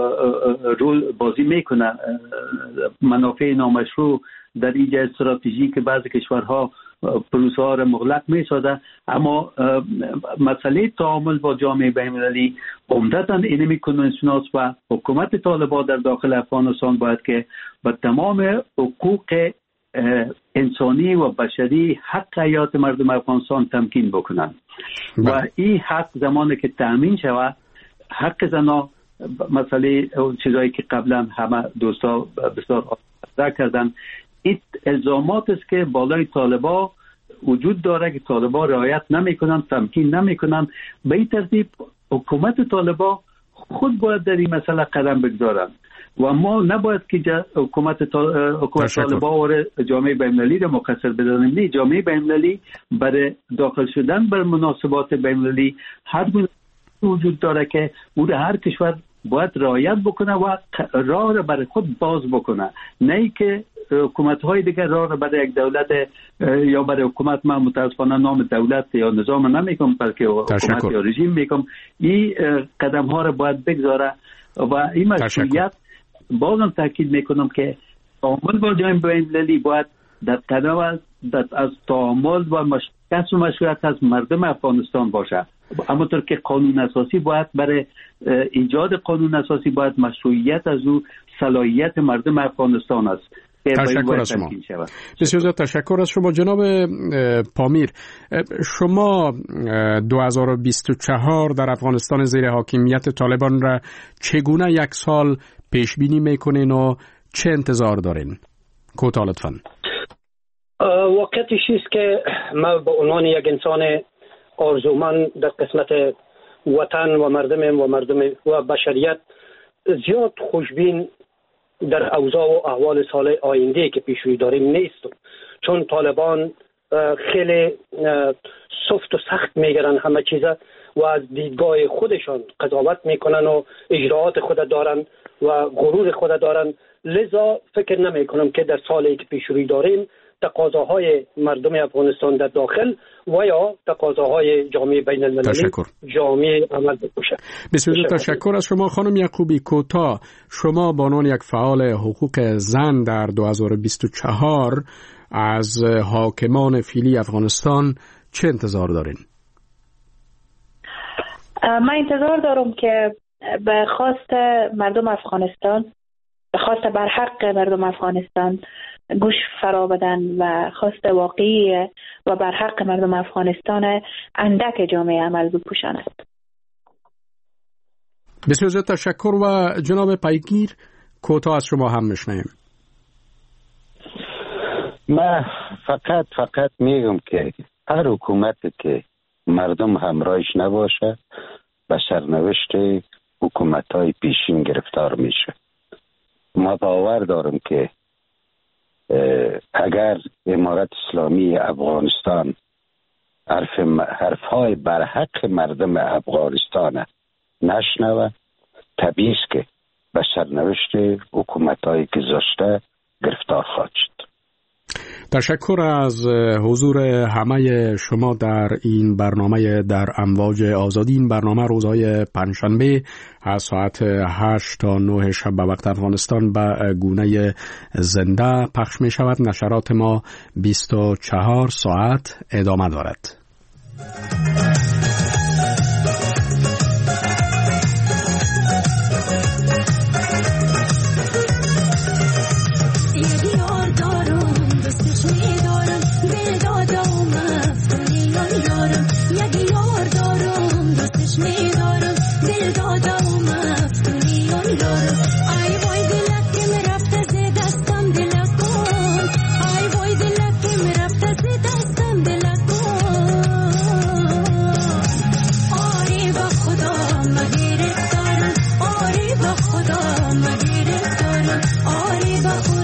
رول بازی میکنه. منافع نامشروع در این استراتژی که بعضی کشورها پروسه ها را مغلق می سازه، اما مسئله تعامل با جامعه بین‌المللی عمدتاً اینمی کنونسیوناس و حکومت طالبان در داخل افغانستان باید که به تمام حقوق انسانی و بشری حق حیات مردم افغانستان تمکین بکنند و این حق زمانی که تأمین شود، حق زنا مسئله چیزایی که قبلا همه دوستا بسیار آزاد کردن، این الزامات است که بالای طالبان وجود داره که طالبان رعایت نمیکنن، تمکین نمیکنن. به این ترتیب حکومت طالبان خود باید در این مسئله قدم بگذارند و ما نباید که حکومت طالبان حکومت طالبان و جامعه بین‌المللی را مقصر بدانیم. نه، جامعه بین‌المللی برای داخل شدن بر مناسبات بین‌المللی هر گونه وجود داره که او هر کشور باید رعایت بکنه و راه را برای خود باز بکنه، نه که حکومت های دیگر راه را برای یک دولت یا برای حکومت، من متاسفانه نام دولت یا نظام نمیگم بلکه حکومت یا رژیم میگم، این قدم ها را باید بگذاره و این مسئولیت بازم تاکید میکنم که تعامل با جامعه بین‌المللی باید در قدم از تعامل و کسب مشروعیت از مردم افغانستان باشه. اما طور که قانون اساسی باید برای ایجاد قانون اساسی باید مشروعیت از او صلاحیت مردم افغانستان است. تشکر از شما. بسیار زیاد تشکر از شما جناب پامیر. شما دو هزار و بیست و چهار در افغانستان زیر حاکمیت طالبان را چگونه یک سال پیش بینی میکنین و چه انتظار دارین؟ کوتاه لطفاً. واقعیتش است که ما به عنوان یک انسان آرزومند در قسمت وطن و مردم و مردم و بشریت زیاد خوشبین در اوضاع و احوال سال آینده که پیش روی داریم نیستم، چون طالبان خیلی سفت و سخت میگیرن همه چیزا و از دیدگاه خودشان قضاوت میکنن و اجراعات خود دارن و غرور خود دارن. لذا فکر نمی کنم که در سالی که پیش روی داریم تقاضاهای مردم افغانستان در داخل و یا تقاضاهای جامعه بین المللی جامعه عمل بکشه. بسیار تشکر از شما خانم یعقوبی. کوتاه، شما به عنوان یک فعال حقوق زن در دو هزار و بیست و چهار از حاکمان فعلی افغانستان چه انتظار دارین؟ من انتظار دارم که به خواست مردم افغانستان، به خواست برحق مردم افغانستان گوش فرا بدن و خواست واقعی و برحق مردم افغانستان اندک جامعه عمل بپوشاند. بسیار زیاد تشکر. و جناب پیگیر کوتاه از شما هم میشنیم. من فقط فقط میگم که هر حکومتی که مردم همراهش نباشه به سرنوشت حکومت‌های پیشین گرفتار میشه. ما باور دارم که اگر امارت اسلامی افغانستان حرف حرفهای برحق مردم افغانستان نشنوه، طبیعی است که به سرنوشت حکومت‌های گذشته گرفتار خواهد شد. تشکر از حضور همه شما در این برنامه در امواج آزادی. این برنامه روزهای پنجشنبه از ساعت هشت تا نه شب به وقت افغانستان به گونه زنده پخش می شود. نشرات ما بیست و چهار ساعت ادامه دارد. آری با